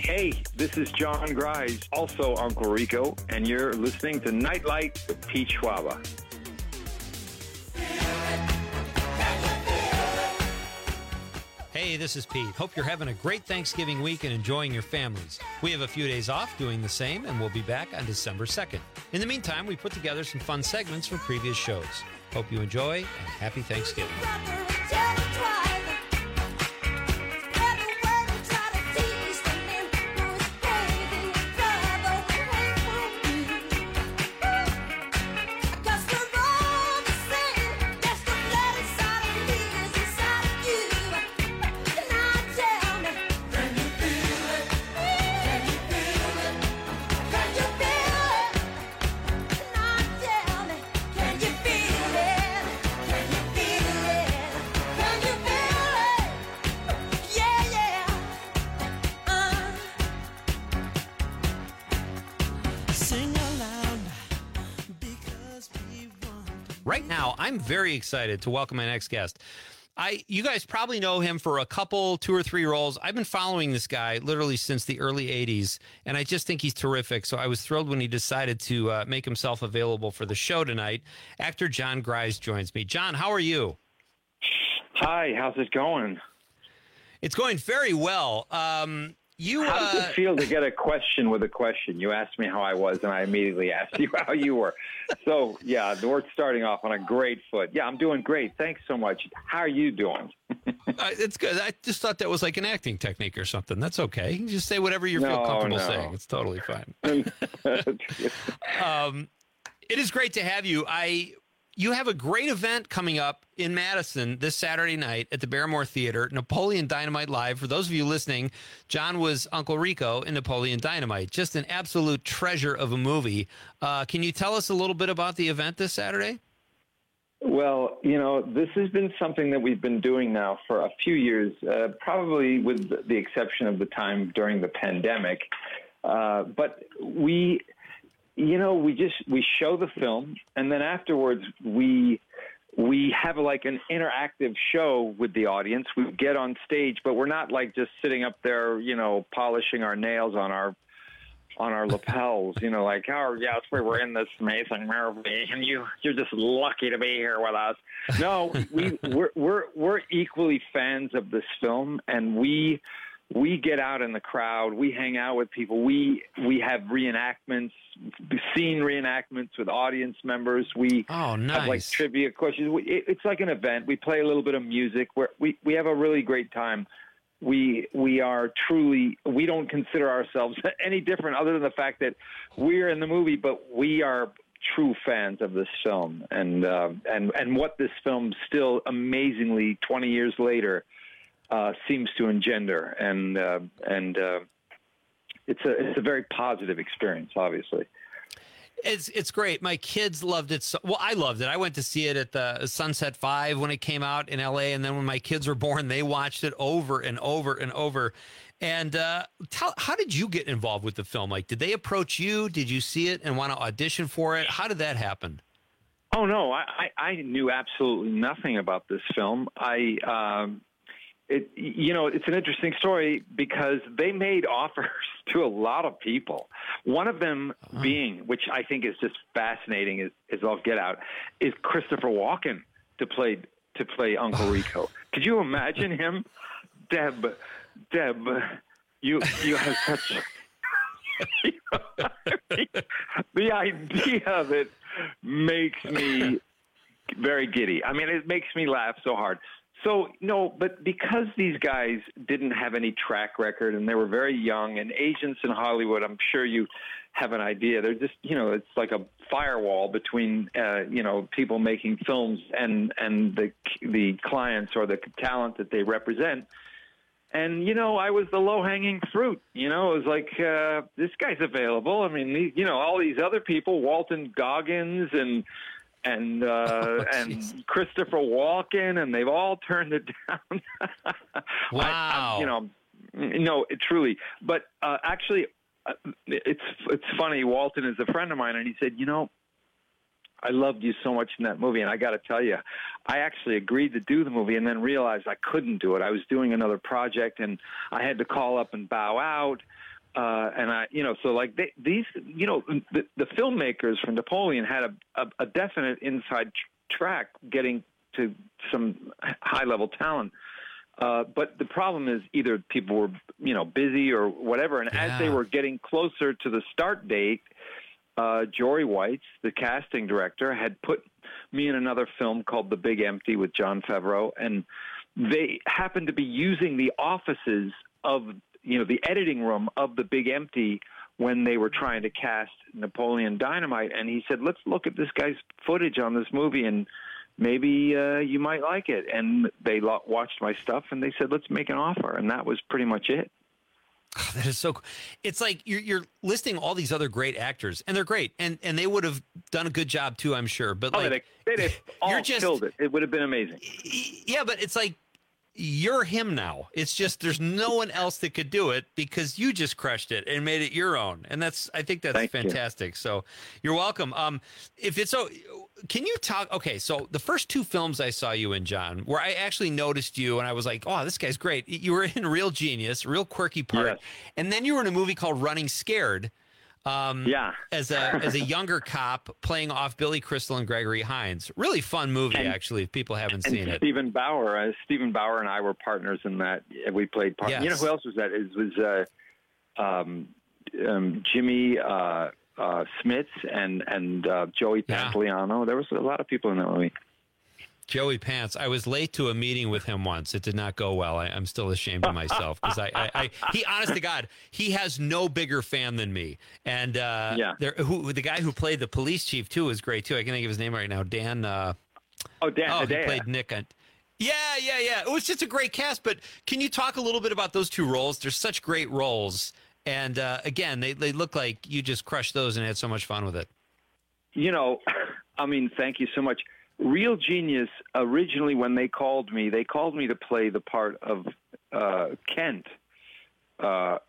Hey, this is John Grise, also Uncle Rico, and you're listening to Nightlight with Pete Schwaba. Hey, this is Pete. Hope you're having a great Thanksgiving week and enjoying your families. We have a few days off doing the same, and we'll be back on December 2nd. In the meantime, we put together some fun segments from previous shows. Hope you enjoy, and happy Thanksgiving. Right now, I'm very excited to welcome my next guest. You guys probably know him for two or three roles. I've been following this guy literally since the early 80s, and I just think he's terrific. So I was thrilled when he decided to make himself available for the show tonight. Actor John Grise joins me. John, how are you? Hi, how's it going? It's going very well. How does it feel to get a question with a question? You asked me how I was, and I immediately asked you how you were. So, yeah, we're starting off on a great foot. Yeah, I'm doing great. Thanks so much. How are you doing? It's good. I just thought that was like an acting technique or something. That's okay. You just say whatever you feel comfortable saying. It's totally fine. It is great to have you. You have a great event coming up in Madison this Saturday night at the Barrymore Theater, Napoleon Dynamite Live. For those of you listening, John was Uncle Rico in Napoleon Dynamite. Just an absolute treasure of a movie. Can you tell us a little bit about the event this Saturday? Well, this has been something that we've been doing now for a few years, probably with the exception of the time during the pandemic. But we show the film, and then afterwards we have like an interactive show with the audience. We get on stage, but we're not like just sitting up there, polishing our nails on our lapels, like, oh yes, we were in this amazing movie, and you're just lucky to be here with us. No, we're equally fans of this film, and we get out in the crowd. We hang out with people. We have reenactments, scene reenactments with audience members. We have like trivia questions. It's like an event. We play a little bit of music. We have a really great time. We are truly, we don't consider ourselves any different other than the fact that we're in the movie, but we are true fans of this film and what this film still amazingly 20 years later seems to engender, and it's a very positive experience, obviously. It's great. My kids loved it. I loved it. I went to see it at the Sunset 5 when it came out in L.A., and then when my kids were born, they watched it over and over and over. And how did you get involved with the film? Like, did they approach you? Did you see it and want to audition for it? How did that happen? Oh, no. I knew absolutely nothing about this film. It's an interesting story because they made offers to a lot of people. One of them being, which I think is just fascinating, is all get out, is Christopher Walken to play Uncle Rico. Could you imagine him? Deb, you have such the idea of it makes me very giddy. I mean, it makes me laugh so hard. So, no, but because these guys didn't have any track record and they were very young, and agents in Hollywood, I'm sure you have an idea, they're just, it's like a firewall between, people making films and the clients or the talent that they represent. And, I was the low-hanging fruit. It was like, this guy's available. I mean, all these other people, Walton Goggins and Christopher Walken, and they've all turned it down. Wow. No, truly. But actually, it's funny. Walton is a friend of mine, and he said, I loved you so much in that movie, and I got to tell you, I actually agreed to do the movie and then realized I couldn't do it. I was doing another project, and I had to call up and bow out. And I, so like these, the filmmakers from Napoleon had a definite inside track getting to some high level talent. But the problem is either people were, busy or whatever. And as they were getting closer to the start date, Jory Weitz, the casting director, had put me in another film called The Big Empty with Jon Favreau. And they happened to be using the offices of, the editing room of The Big Empty when they were trying to cast Napoleon Dynamite. And he said, let's look at this guy's footage on this movie and maybe you might like it. And they watched my stuff and they said, let's make an offer. And that was pretty much it. Oh, that is so cool. It's like you're listing all these other great actors, and they're great, and they would have done a good job too, I'm sure. But they'd all killed it. It would have been amazing. Yeah, but it's like you're him now. It's just there's no one else that could do it because you just crushed it and made it your own, and I think that's fantastic. So you're welcome. If it's so. Can you talk? Okay, so the first two films I saw you in, John, where I actually noticed you and I was like, oh, this guy's great. You were in Real Genius, real quirky part. Yes. And then you were in a movie called Running Scared. As a younger cop playing off Billy Crystal and Gregory Hines. Really fun movie, actually, if people haven't seen it. Stephen Bauer and I were partners in that. We played partners. Yes. You know who else was that? It was Jimmy Smits and Joey Pantoliano. There was a lot of people in that movie. Joey Pants. I was late to a meeting with him once. It did not go well. I'm still ashamed of myself because he, honest to God, he has no bigger fan than me. And the guy who played the police chief too was great too. I can't think of his name right now. Dan. Dan. He played Nick. Yeah. It was just a great cast. But can you talk a little bit about those two roles? They're such great roles. And again, they look like you just crushed those and had so much fun with it. Thank you so much. Real Genius, originally when they called me to play the part of Kent. Wow,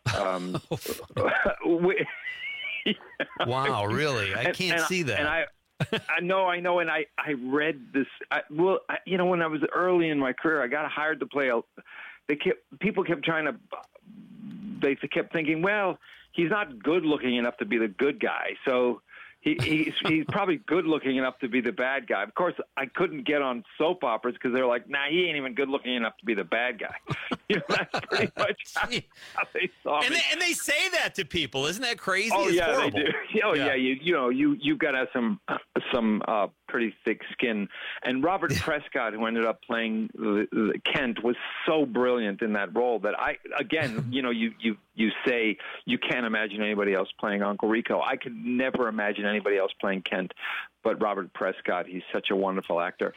really? I can't see that. And I know. And I read this. When I was early in my career, I got hired to play people kept trying to. They kept thinking, well, he's not good looking enough to be the good guy, so he's probably good looking enough to be the bad guy. Of course, I couldn't get on soap operas because they're like, nah, he ain't even good looking enough to be the bad guy. That's pretty much how they saw me. And they say that to people, isn't that crazy? Oh, it's yeah, horrible. They do. Oh yeah, you've got to have some pretty thick skin. And Robert Prescott, who ended up playing Kent, was so brilliant in that role that you say you can't imagine anybody else playing Uncle Rico. I could never imagine anybody else playing Kent but Robert Prescott. He's such a wonderful actor.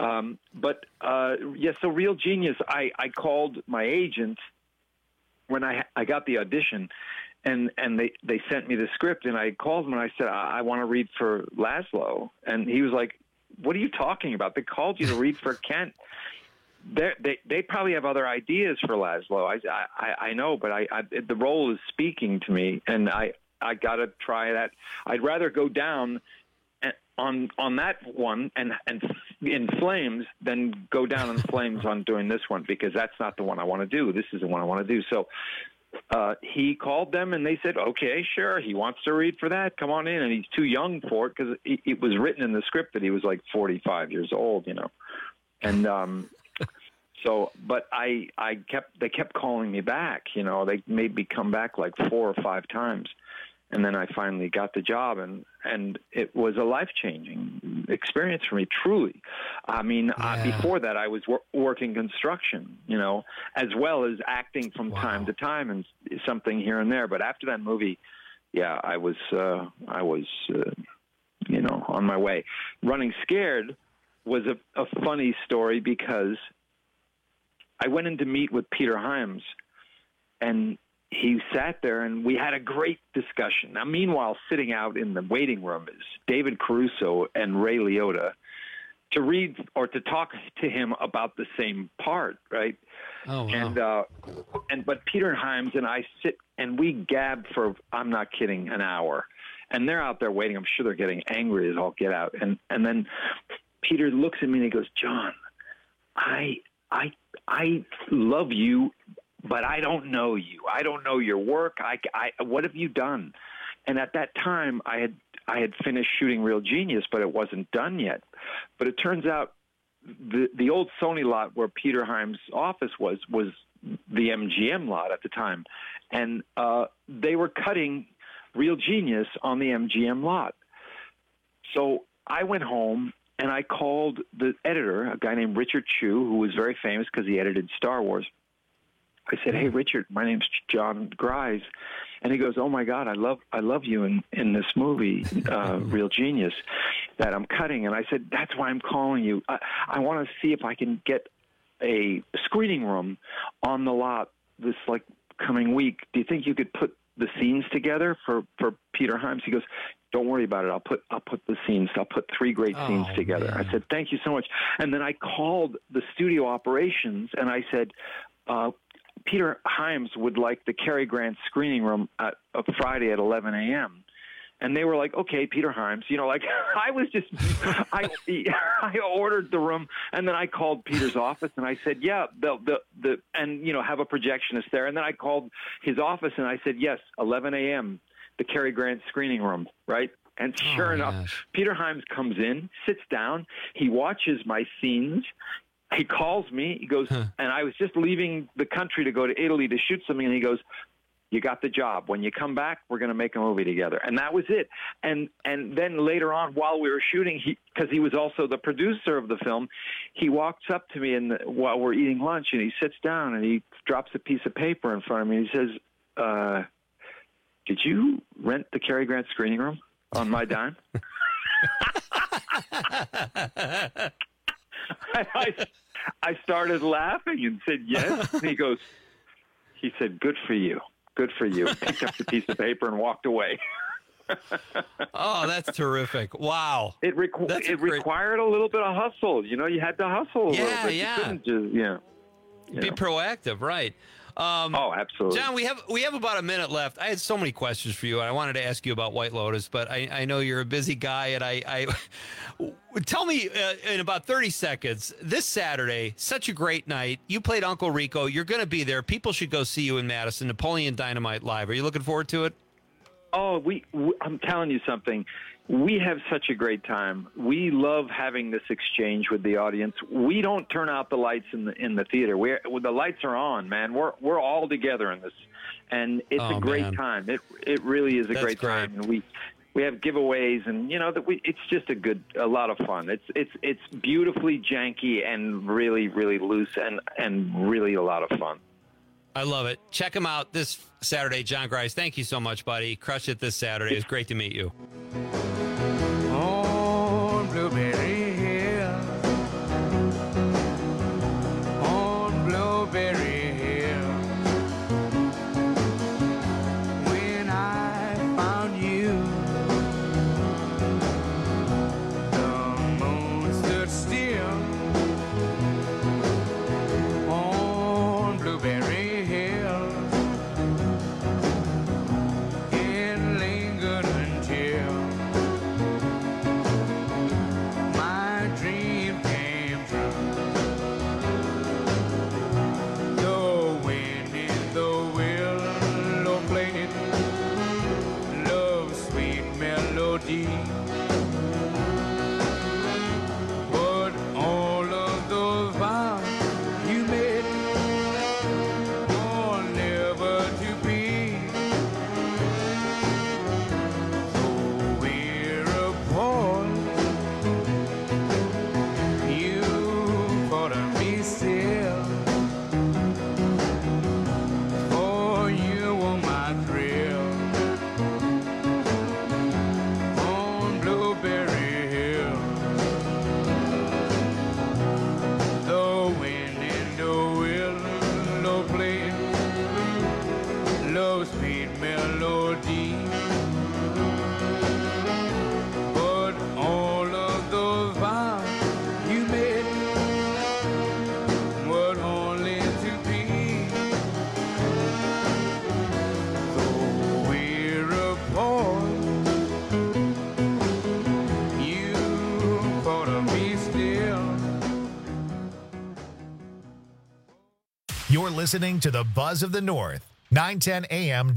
So Real Genius, I called my agent when I got the audition, and they sent me the script, and I called him and I said, I want to read for Laszlo. And he was like, what are you talking about? They called you to read for Kent. They probably have other ideas for Laszlo. I know, but the role is speaking to me, and I got to try that. I'd rather go down on that one and in flames than go down in flames on doing this one, because that's not the one I want to do. This is the one I want to do. So he called them and they said, okay, sure. He wants to read for that. Come on in. And he's too young for it because it was written in the script that he was like 45 years old, And but they kept calling me back. They made me come back like 4 or 5 times. And then I finally got the job, and it was a life-changing experience for me, truly. Before that, I was working construction, as well as acting from time to time and something here and there. But after that movie, I was on my way. Running Scared was a funny story because I went in to meet with Peter Hyams, and he sat there and we had a great discussion. Now, meanwhile, sitting out in the waiting room is David Caruso and Ray Liotta to read or to talk to him about the same part, right? Oh, wow. But Peter Hyams and I sit and we gab for, I'm not kidding, an hour. And they're out there waiting. I'm sure they're getting angry as all get out. And then Peter looks at me and he goes, John, I love you but I don't know you. I don't know your work. What have you done? And at that time, I had finished shooting Real Genius, but it wasn't done yet. But it turns out the old Sony lot where Peter Hyams' office was the MGM lot at the time, and they were cutting Real Genius on the MGM lot. So I went home and I called the editor, a guy named Richard Chu, who was very famous because he edited Star Wars. I said, "Hey, Richard, my name's John Grise." And he goes, "Oh, my God, I love you in this movie, Real Genius, that I'm cutting." And I said, "That's why I'm calling you. I want to see if I can get a screening room on the lot this, coming week. Do you think you could put the scenes together for Peter Hyams?" He goes, "Don't worry about it. I'll put the scenes. I'll put 3 great scenes together." Man. I said, "Thank you so much." And then I called the studio operations and I said, Peter Hyams would like the Cary Grant screening room at Friday at 11 a.m. And they were like, "Okay, Peter Hyams." I was just, I ordered the room, and then I called Peter's office, and I said, "Yeah, and have a projectionist there." And then I called his office, and I said, "Yes, 11 a.m., the Cary Grant screening room, right?" And sure enough, Peter Hyams comes in, sits down, he watches my scenes. He calls me, he goes, and I was just leaving the country to go to Italy to shoot something, and he goes, "You got the job. When you come back, we're going to make a movie together." And that was it. And then later on, while we were shooting, because he was also the producer of the film, he walks up to me while we're eating lunch, and he sits down, and he drops a piece of paper in front of me, and he says, "Did you rent the Cary Grant screening room on my dime?" I started laughing and said, "Yes." And he said, "Good for you. Good for you." Picked up the piece of paper and walked away. Oh, that's terrific. Wow. It required a little bit of hustle. You had to hustle a little bit. Yeah. You couldn't just, Be proactive, right. Absolutely. John, we have about a minute left. I had so many questions for you, and I wanted to ask you about White Lotus, but I know you're a busy guy, and I tell me in about 30 seconds, this Saturday, such a great night. You played Uncle Rico. You're going to be there. People should go see you in Madison. Napoleon Dynamite Live. Are you looking forward to it? Oh, I'm telling you something. We have such a great time. We love having this exchange with the audience. We don't turn out the lights in the theater. The lights are on, man. We're all together in this, and it's a great time. It really is a great time. And we have giveaways, and it's just a lot of fun. It's beautifully janky and really, really loose and really a lot of fun. I love it. Check him out this Saturday, John Grise. Thank you so much, buddy. Crush it this Saturday. It's great to meet you. On Blueberry Hill, on Blueberry Hill, when I found you, the moon stood still. On Blueberry Hill, it lingered until listening to the Buzz of the North, 910 AM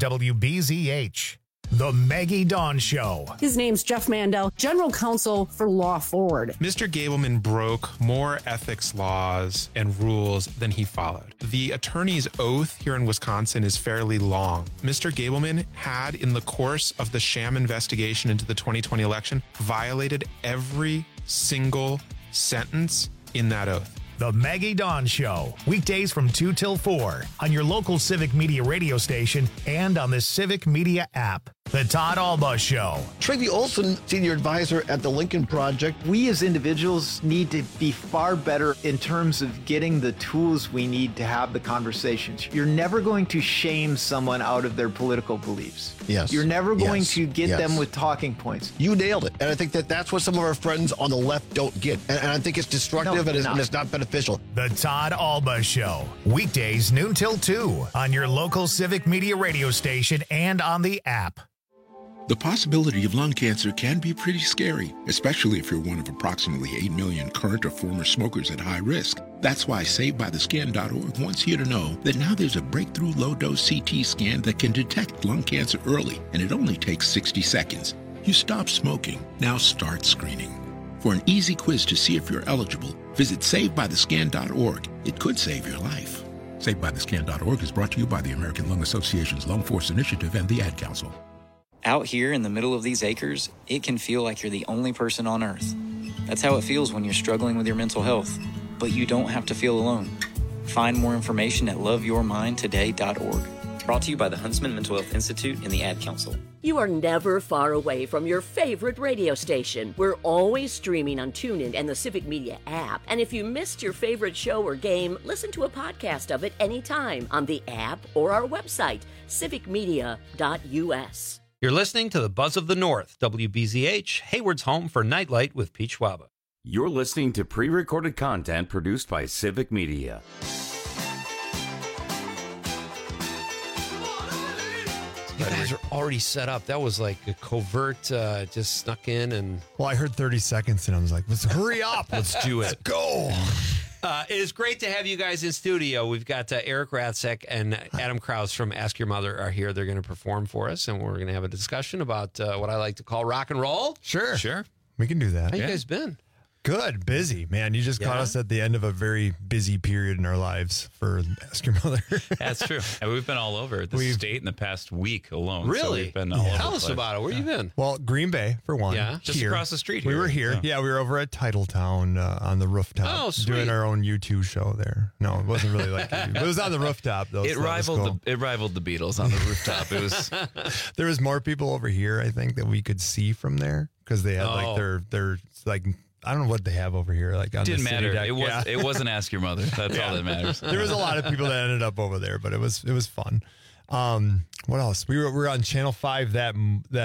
WBZH. The Maggie Dawn Show. His name's Jeff Mandel, General Counsel for Law Forward. Mr. Gableman broke more ethics laws and rules than he followed. The attorney's oath here in Wisconsin is fairly long. Mr. Gableman had, in the course of the sham investigation into the 2020 election, violated every single sentence in that oath. The Maggie Dawn Show, weekdays from 2 till 4 on your local Civic Media radio station and on the Civic Media app. The Todd Alba Show. Tracy Olson, Senior Advisor at the Lincoln Project. We as individuals need to be far better in terms of getting the tools we need to have the conversations. You're never going to shame someone out of their political beliefs. Yes. You're never going to get them with talking points. You nailed it. And I think that that's what some of our friends on the left don't get. And I think it's destructive and it's not beneficial. The Todd Alba Show, weekdays noon till 2 on your local Civic Media radio station and on the app. The possibility of lung cancer can be pretty scary, especially if you're one of approximately 8 million current or former smokers at high risk. That's why SaveByTheScan.org wants you to know that now there's a breakthrough low-dose CT scan that can detect lung cancer early, and it only takes 60 seconds. You stop smoking, now start screening. For an easy quiz to see if you're eligible, visit SaveByTheScan.org. It could save your life. SaveByTheScan.org is brought to you by the American Lung Association's Lung Force Initiative and the Ad Council. Out here in the middle of these acres, it can feel like you're the only person on Earth. That's how it feels when you're struggling with your mental health. But you don't have to feel alone. Find more information at loveyourmindtoday.org. Brought to you by the Huntsman Mental Health Institute and the Ad Council. You are never far away from your favorite radio station. We're always streaming on TuneIn and the Civic Media app. And if you missed your favorite show or game, listen to a podcast of it anytime on the app or our website, civicmedia.us. You're listening to the Buzz of the North, WBZH, Hayward's home for Nightlight with Pete Schwaba. You're listening to pre-recorded content produced by Civic Media. You guys are already set up. That was like a covert, just snuck in and... Well, I heard 30 seconds and I was like, let's hurry up. Let's do it. Let's go. It is great to have you guys in studio. We've got Eric Ratzek and Adam Krause from Ask Your Mother are here. They're going to perform for us, and we're going to have a discussion about what I like to call rock and roll. Sure. We can do that. How you guys been? Good, busy, man. You just caught us at the end of a very busy period in our lives for Ask Your Mother. That's true. And we've been all over the state in the past week alone. Really? So we've been all over Tell us about it. Where you been? Well, Green Bay, for one. Yeah. Just here. across the street We here. were here. Yeah, we were over at Titletown on the rooftop. Oh, sweet. Doing our own U2 show there. No, it wasn't really like U2. It was on the rooftop, though. It so that was cool. rivaled the Beatles on the rooftop. It was There was more people over here, I think, that we could see from there because they had like their like, I don't know what they have over here. Like on didn't the city matter. deck. It wasn't Ask Your Mother. That's all that matters. There was a lot of people that ended up over there, but it was fun. What else? We were on Channel 5 that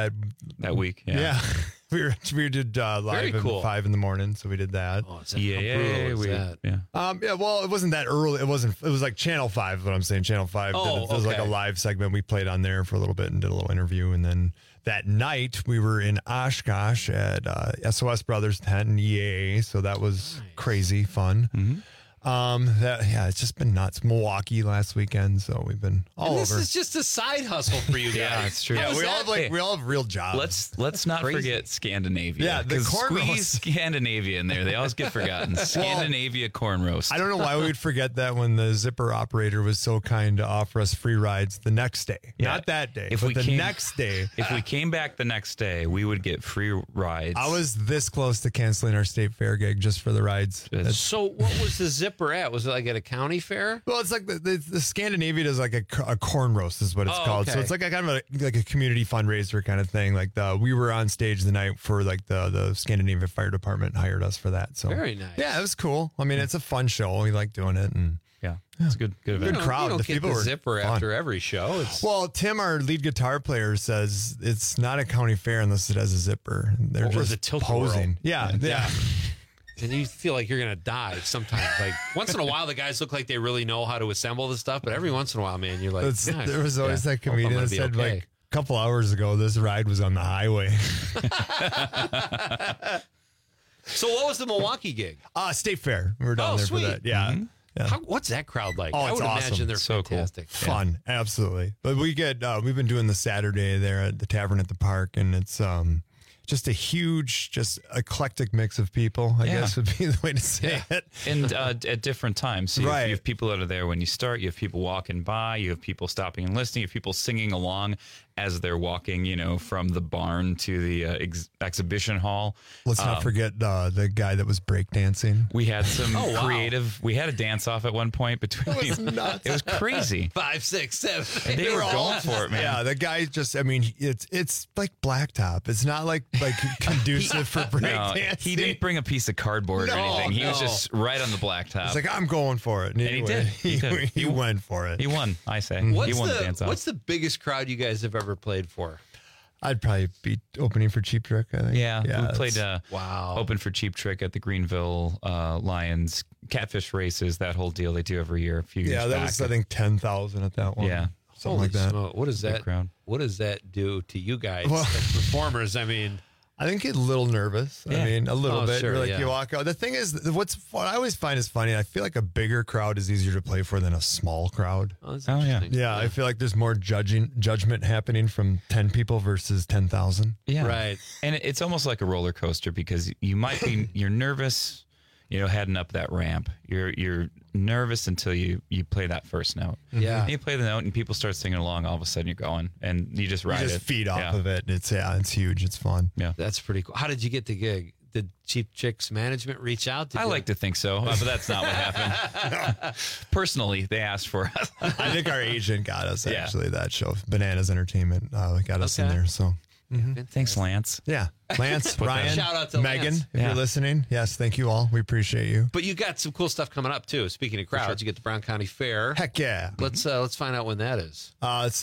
week. Yeah. we did live at 5 in the morning, so we did that. Oh, is that how brutal is that? Yeah, well, it wasn't that early. It was like Channel 5 is what I'm saying. Channel 5 it was like a live segment. We played on there for a little bit and did a little interview, and then that night we were in Oshkosh at SOS Brothers tent and EAA, so that was crazy fun. Mm-hmm. It's just been nuts. Milwaukee last weekend, so we've been all over. This is just a side hustle for you guys. Yeah, it's true. Yeah, we all have real jobs. Let's not forget Scandinavia. Yeah, the corn squeeze roast. Scandinavia in there. They always get forgotten. Scandinavia corn roast. I don't know why we would forget that when the zipper operator was so kind to offer us free rides the next day. Yeah. Not that day, If but we the came- next day. If we came back the next day, we would get free rides. I was this close to canceling our state fair gig just for the rides. So what was the zipper at? Was it like at a county fair? Well, it's like the Scandinavia does like a corn roast is what it's called. So okay. it's like a kind of like a community fundraiser kind of thing. Like we were on stage the night for like the Scandinavia Fire Department hired us for that. So Very nice. Yeah, it was cool. I mean, it's a fun show. We like doing it, and it's a good event. Good crowd. You don't The get people the were zipper fun. after every show. Well, Tim, our lead guitar player, says it's not a county fair unless it has a zipper. They're Or just the tilt-a-whirl. posing. Yeah. And you feel like you're going to die sometimes. Like once in a while, the guys look like they really know how to assemble the stuff, but every once in a while, man, you're like, There was always that hope I'm comedian gonna that be said okay. like a couple hours ago, this ride was on the highway. So what was the Milwaukee gig? State Fair. We were down there sweet. for that. Yeah. Mm-hmm. What's that crowd like? Oh, I it's would awesome. imagine they're So fantastic. cool. Fun, absolutely. But we've been doing the Saturday there at the Tavern at the Park, and it's just a huge, just eclectic mix of people, I guess would be the way to say it. And at different times. So you have people that are there when you start. You have people walking by. You have people stopping and listening. You have people singing along as they're walking, from the barn to the exhibition hall. Let's not forget the guy that was breakdancing. We had some creative. We had a dance off at one point between. It was nuts. It was crazy. 5, 6, 7. And they were going for it, man. Yeah, the guy just. I mean, it's like blacktop. It's not like conducive for breakdancing. He didn't bring a piece of cardboard or anything. He was just right on the blacktop. It's like, I'm going for it. And he did. He went for it. He won, I say. What's he won the dance off. What's the biggest crowd you guys have ever played for? I'd probably be opening for Cheap Trick, I think. Yeah, we played open for Cheap Trick at the Greenville Lions catfish races, that whole deal they do every year. A few years that back. was, I think, 10,000 at that one. Yeah. Something like that. What does that crowd. What does that do to you guys as performers? I mean, I think get a little nervous. Yeah. I mean, a little bit. Sure, You're you walk out. The thing is, what I always find is funny. I feel like a bigger crowd is easier to play for than a small crowd. Yeah. I feel like there's more judgment happening from 10 people versus 10,000. Yeah, right. And it's almost like a roller coaster because you might be you're nervous, heading up that ramp. You're nervous until you play that first note. Yeah, and you play the note and people start singing along. All of a sudden you're going and you just ride it. Feed off of it. It's huge. It's fun. Yeah, that's pretty cool. How did you get the gig? Did Cheap Trick's management reach out? I like to think so, but that's not what happened. Personally, they asked for us. I think our agent got us actually that show. Bananas Entertainment got us in there. So. Mm-hmm. Thanks, Lance. Yeah. Lance, Ryan, shout out to Megan, Lance. if you're listening. Yes, thank you all. We appreciate you. But you got some cool stuff coming up too. Speaking of crowds, you get the Brown County Fair. Heck yeah. Let's find out when that is. It's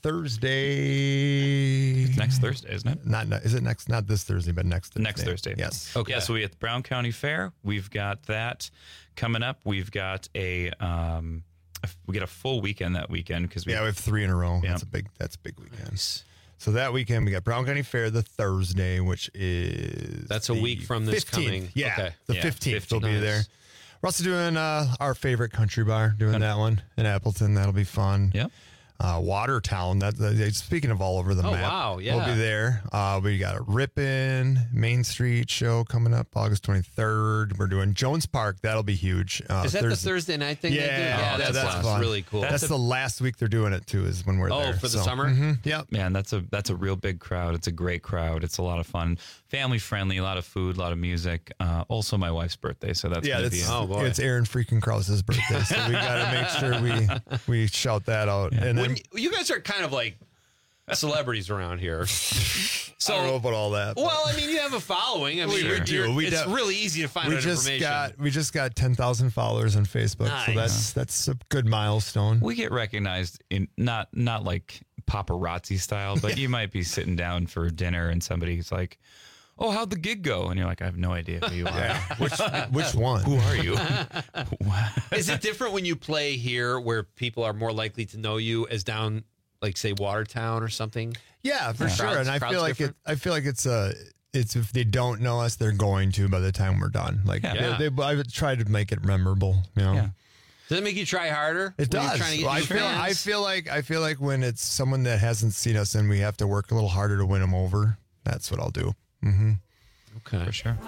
Thursday. It's next Thursday, isn't it? Is it next? Not this Thursday, but next Thursday. Next Thursday. Yes. Okay. Yeah, so we at the Brown County Fair. We've got that coming up. We've got we get a full weekend that weekend because we have 3 in a row. Yeah. That's a big weekend. Nice. So that weekend we got Brown County Fair the Thursday, which is a week from this 15th. coming. Yeah, okay. the 15th will be Nice. there. We're also doing our favorite country bar, doing that one in Appleton. That'll be fun. Yeah. Watertown. Speaking of all over the map. Wow, yeah. We'll be there. We got a Ripon Main Street show coming up August 23rd. We're doing Jones Park. That'll be huge. Is that the Thursday night thing? Yeah, they do? Yeah, that's fun. fun. Really cool. That's the last week they're doing it too. Is when we're there. Oh, for the summer. Mm-hmm. Yep. Man, that's a real big crowd. It's a great crowd. It's a lot of fun, family friendly, a lot of food, a lot of music. Also, my wife's birthday, so that's gonna be. Oh boy, it's Aaron freaking Krause's birthday, so we got to make sure we shout that out. Yeah. And then you guys are kind of like celebrities around here. So I don't know about all that. Well, I mean, you have a following. I mean, it's really easy to find out information. We just got 10,000 followers on Facebook, so that's a good milestone. We get recognized in not like paparazzi style, but you might be sitting down for dinner and somebody's like, "Oh, how'd the gig go?" And you're like, "I have no idea who you are." Which one? Who are you? Is it different when you play here, where people are more likely to know you as down, like say Watertown or something? Yeah, for sure. And I feel like different? it's if they don't know us, they're going to by the time we're done. Like I try to make it memorable. Yeah. Does it make you try harder? It does. I feel like when it's someone that hasn't seen us and we have to work a little harder to win them over, that's what I'll do. Mm-hmm. Okay, for sure.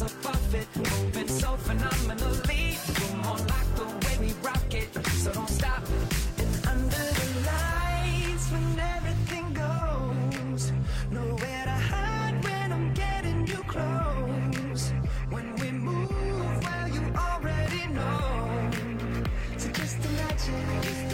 So don't stop. And under the lights when everything goes, nowhere to hide when I'm getting you close. When we move, well, you already know. So just imagine.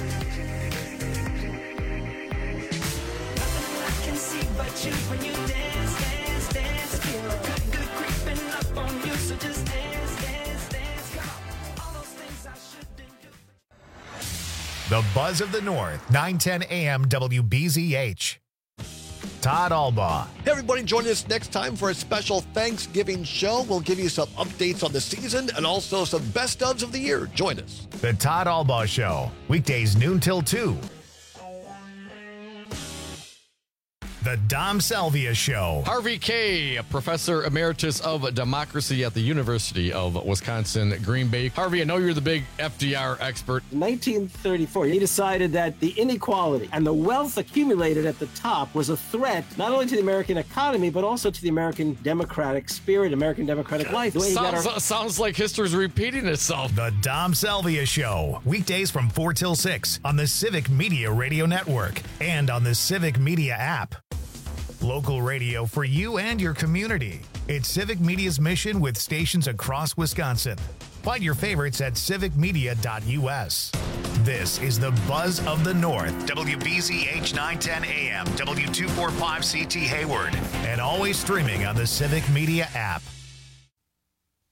Nothing I can see but you when you dance, dance, dance. Feel good creeping up on you. So just dance, dance, dance. Come on. All those things I shouldn't do. The Buzz of the North, 9:10 a.m. WBZH. Todd Albaugh. Hey, everybody, join us next time for a special Thanksgiving show. We'll give you some updates on the season and also some best ofs of the year. Join us. The Todd Albaugh Show, weekdays noon till 2. The Dom Salvia Show. Harvey Kaye, Professor Emeritus of Democracy at the University of Wisconsin, Green Bay. Harvey, I know you're the big FDR expert. In 1934, he decided that the inequality and the wealth accumulated at the top was a threat not only to the American economy, but also to the American democratic spirit, American democratic life. Sounds like history's repeating itself. The Dom Salvia Show. Weekdays from 4 till 6 on the Civic Media Radio Network and on the Civic Media app. Local radio for you and your community. It's Civic Media's mission with stations across Wisconsin. Find your favorites at civicmedia.us. This is the Buzz of the North, WBZH 910 AM, W245CT Hayward, and always streaming on the Civic Media app.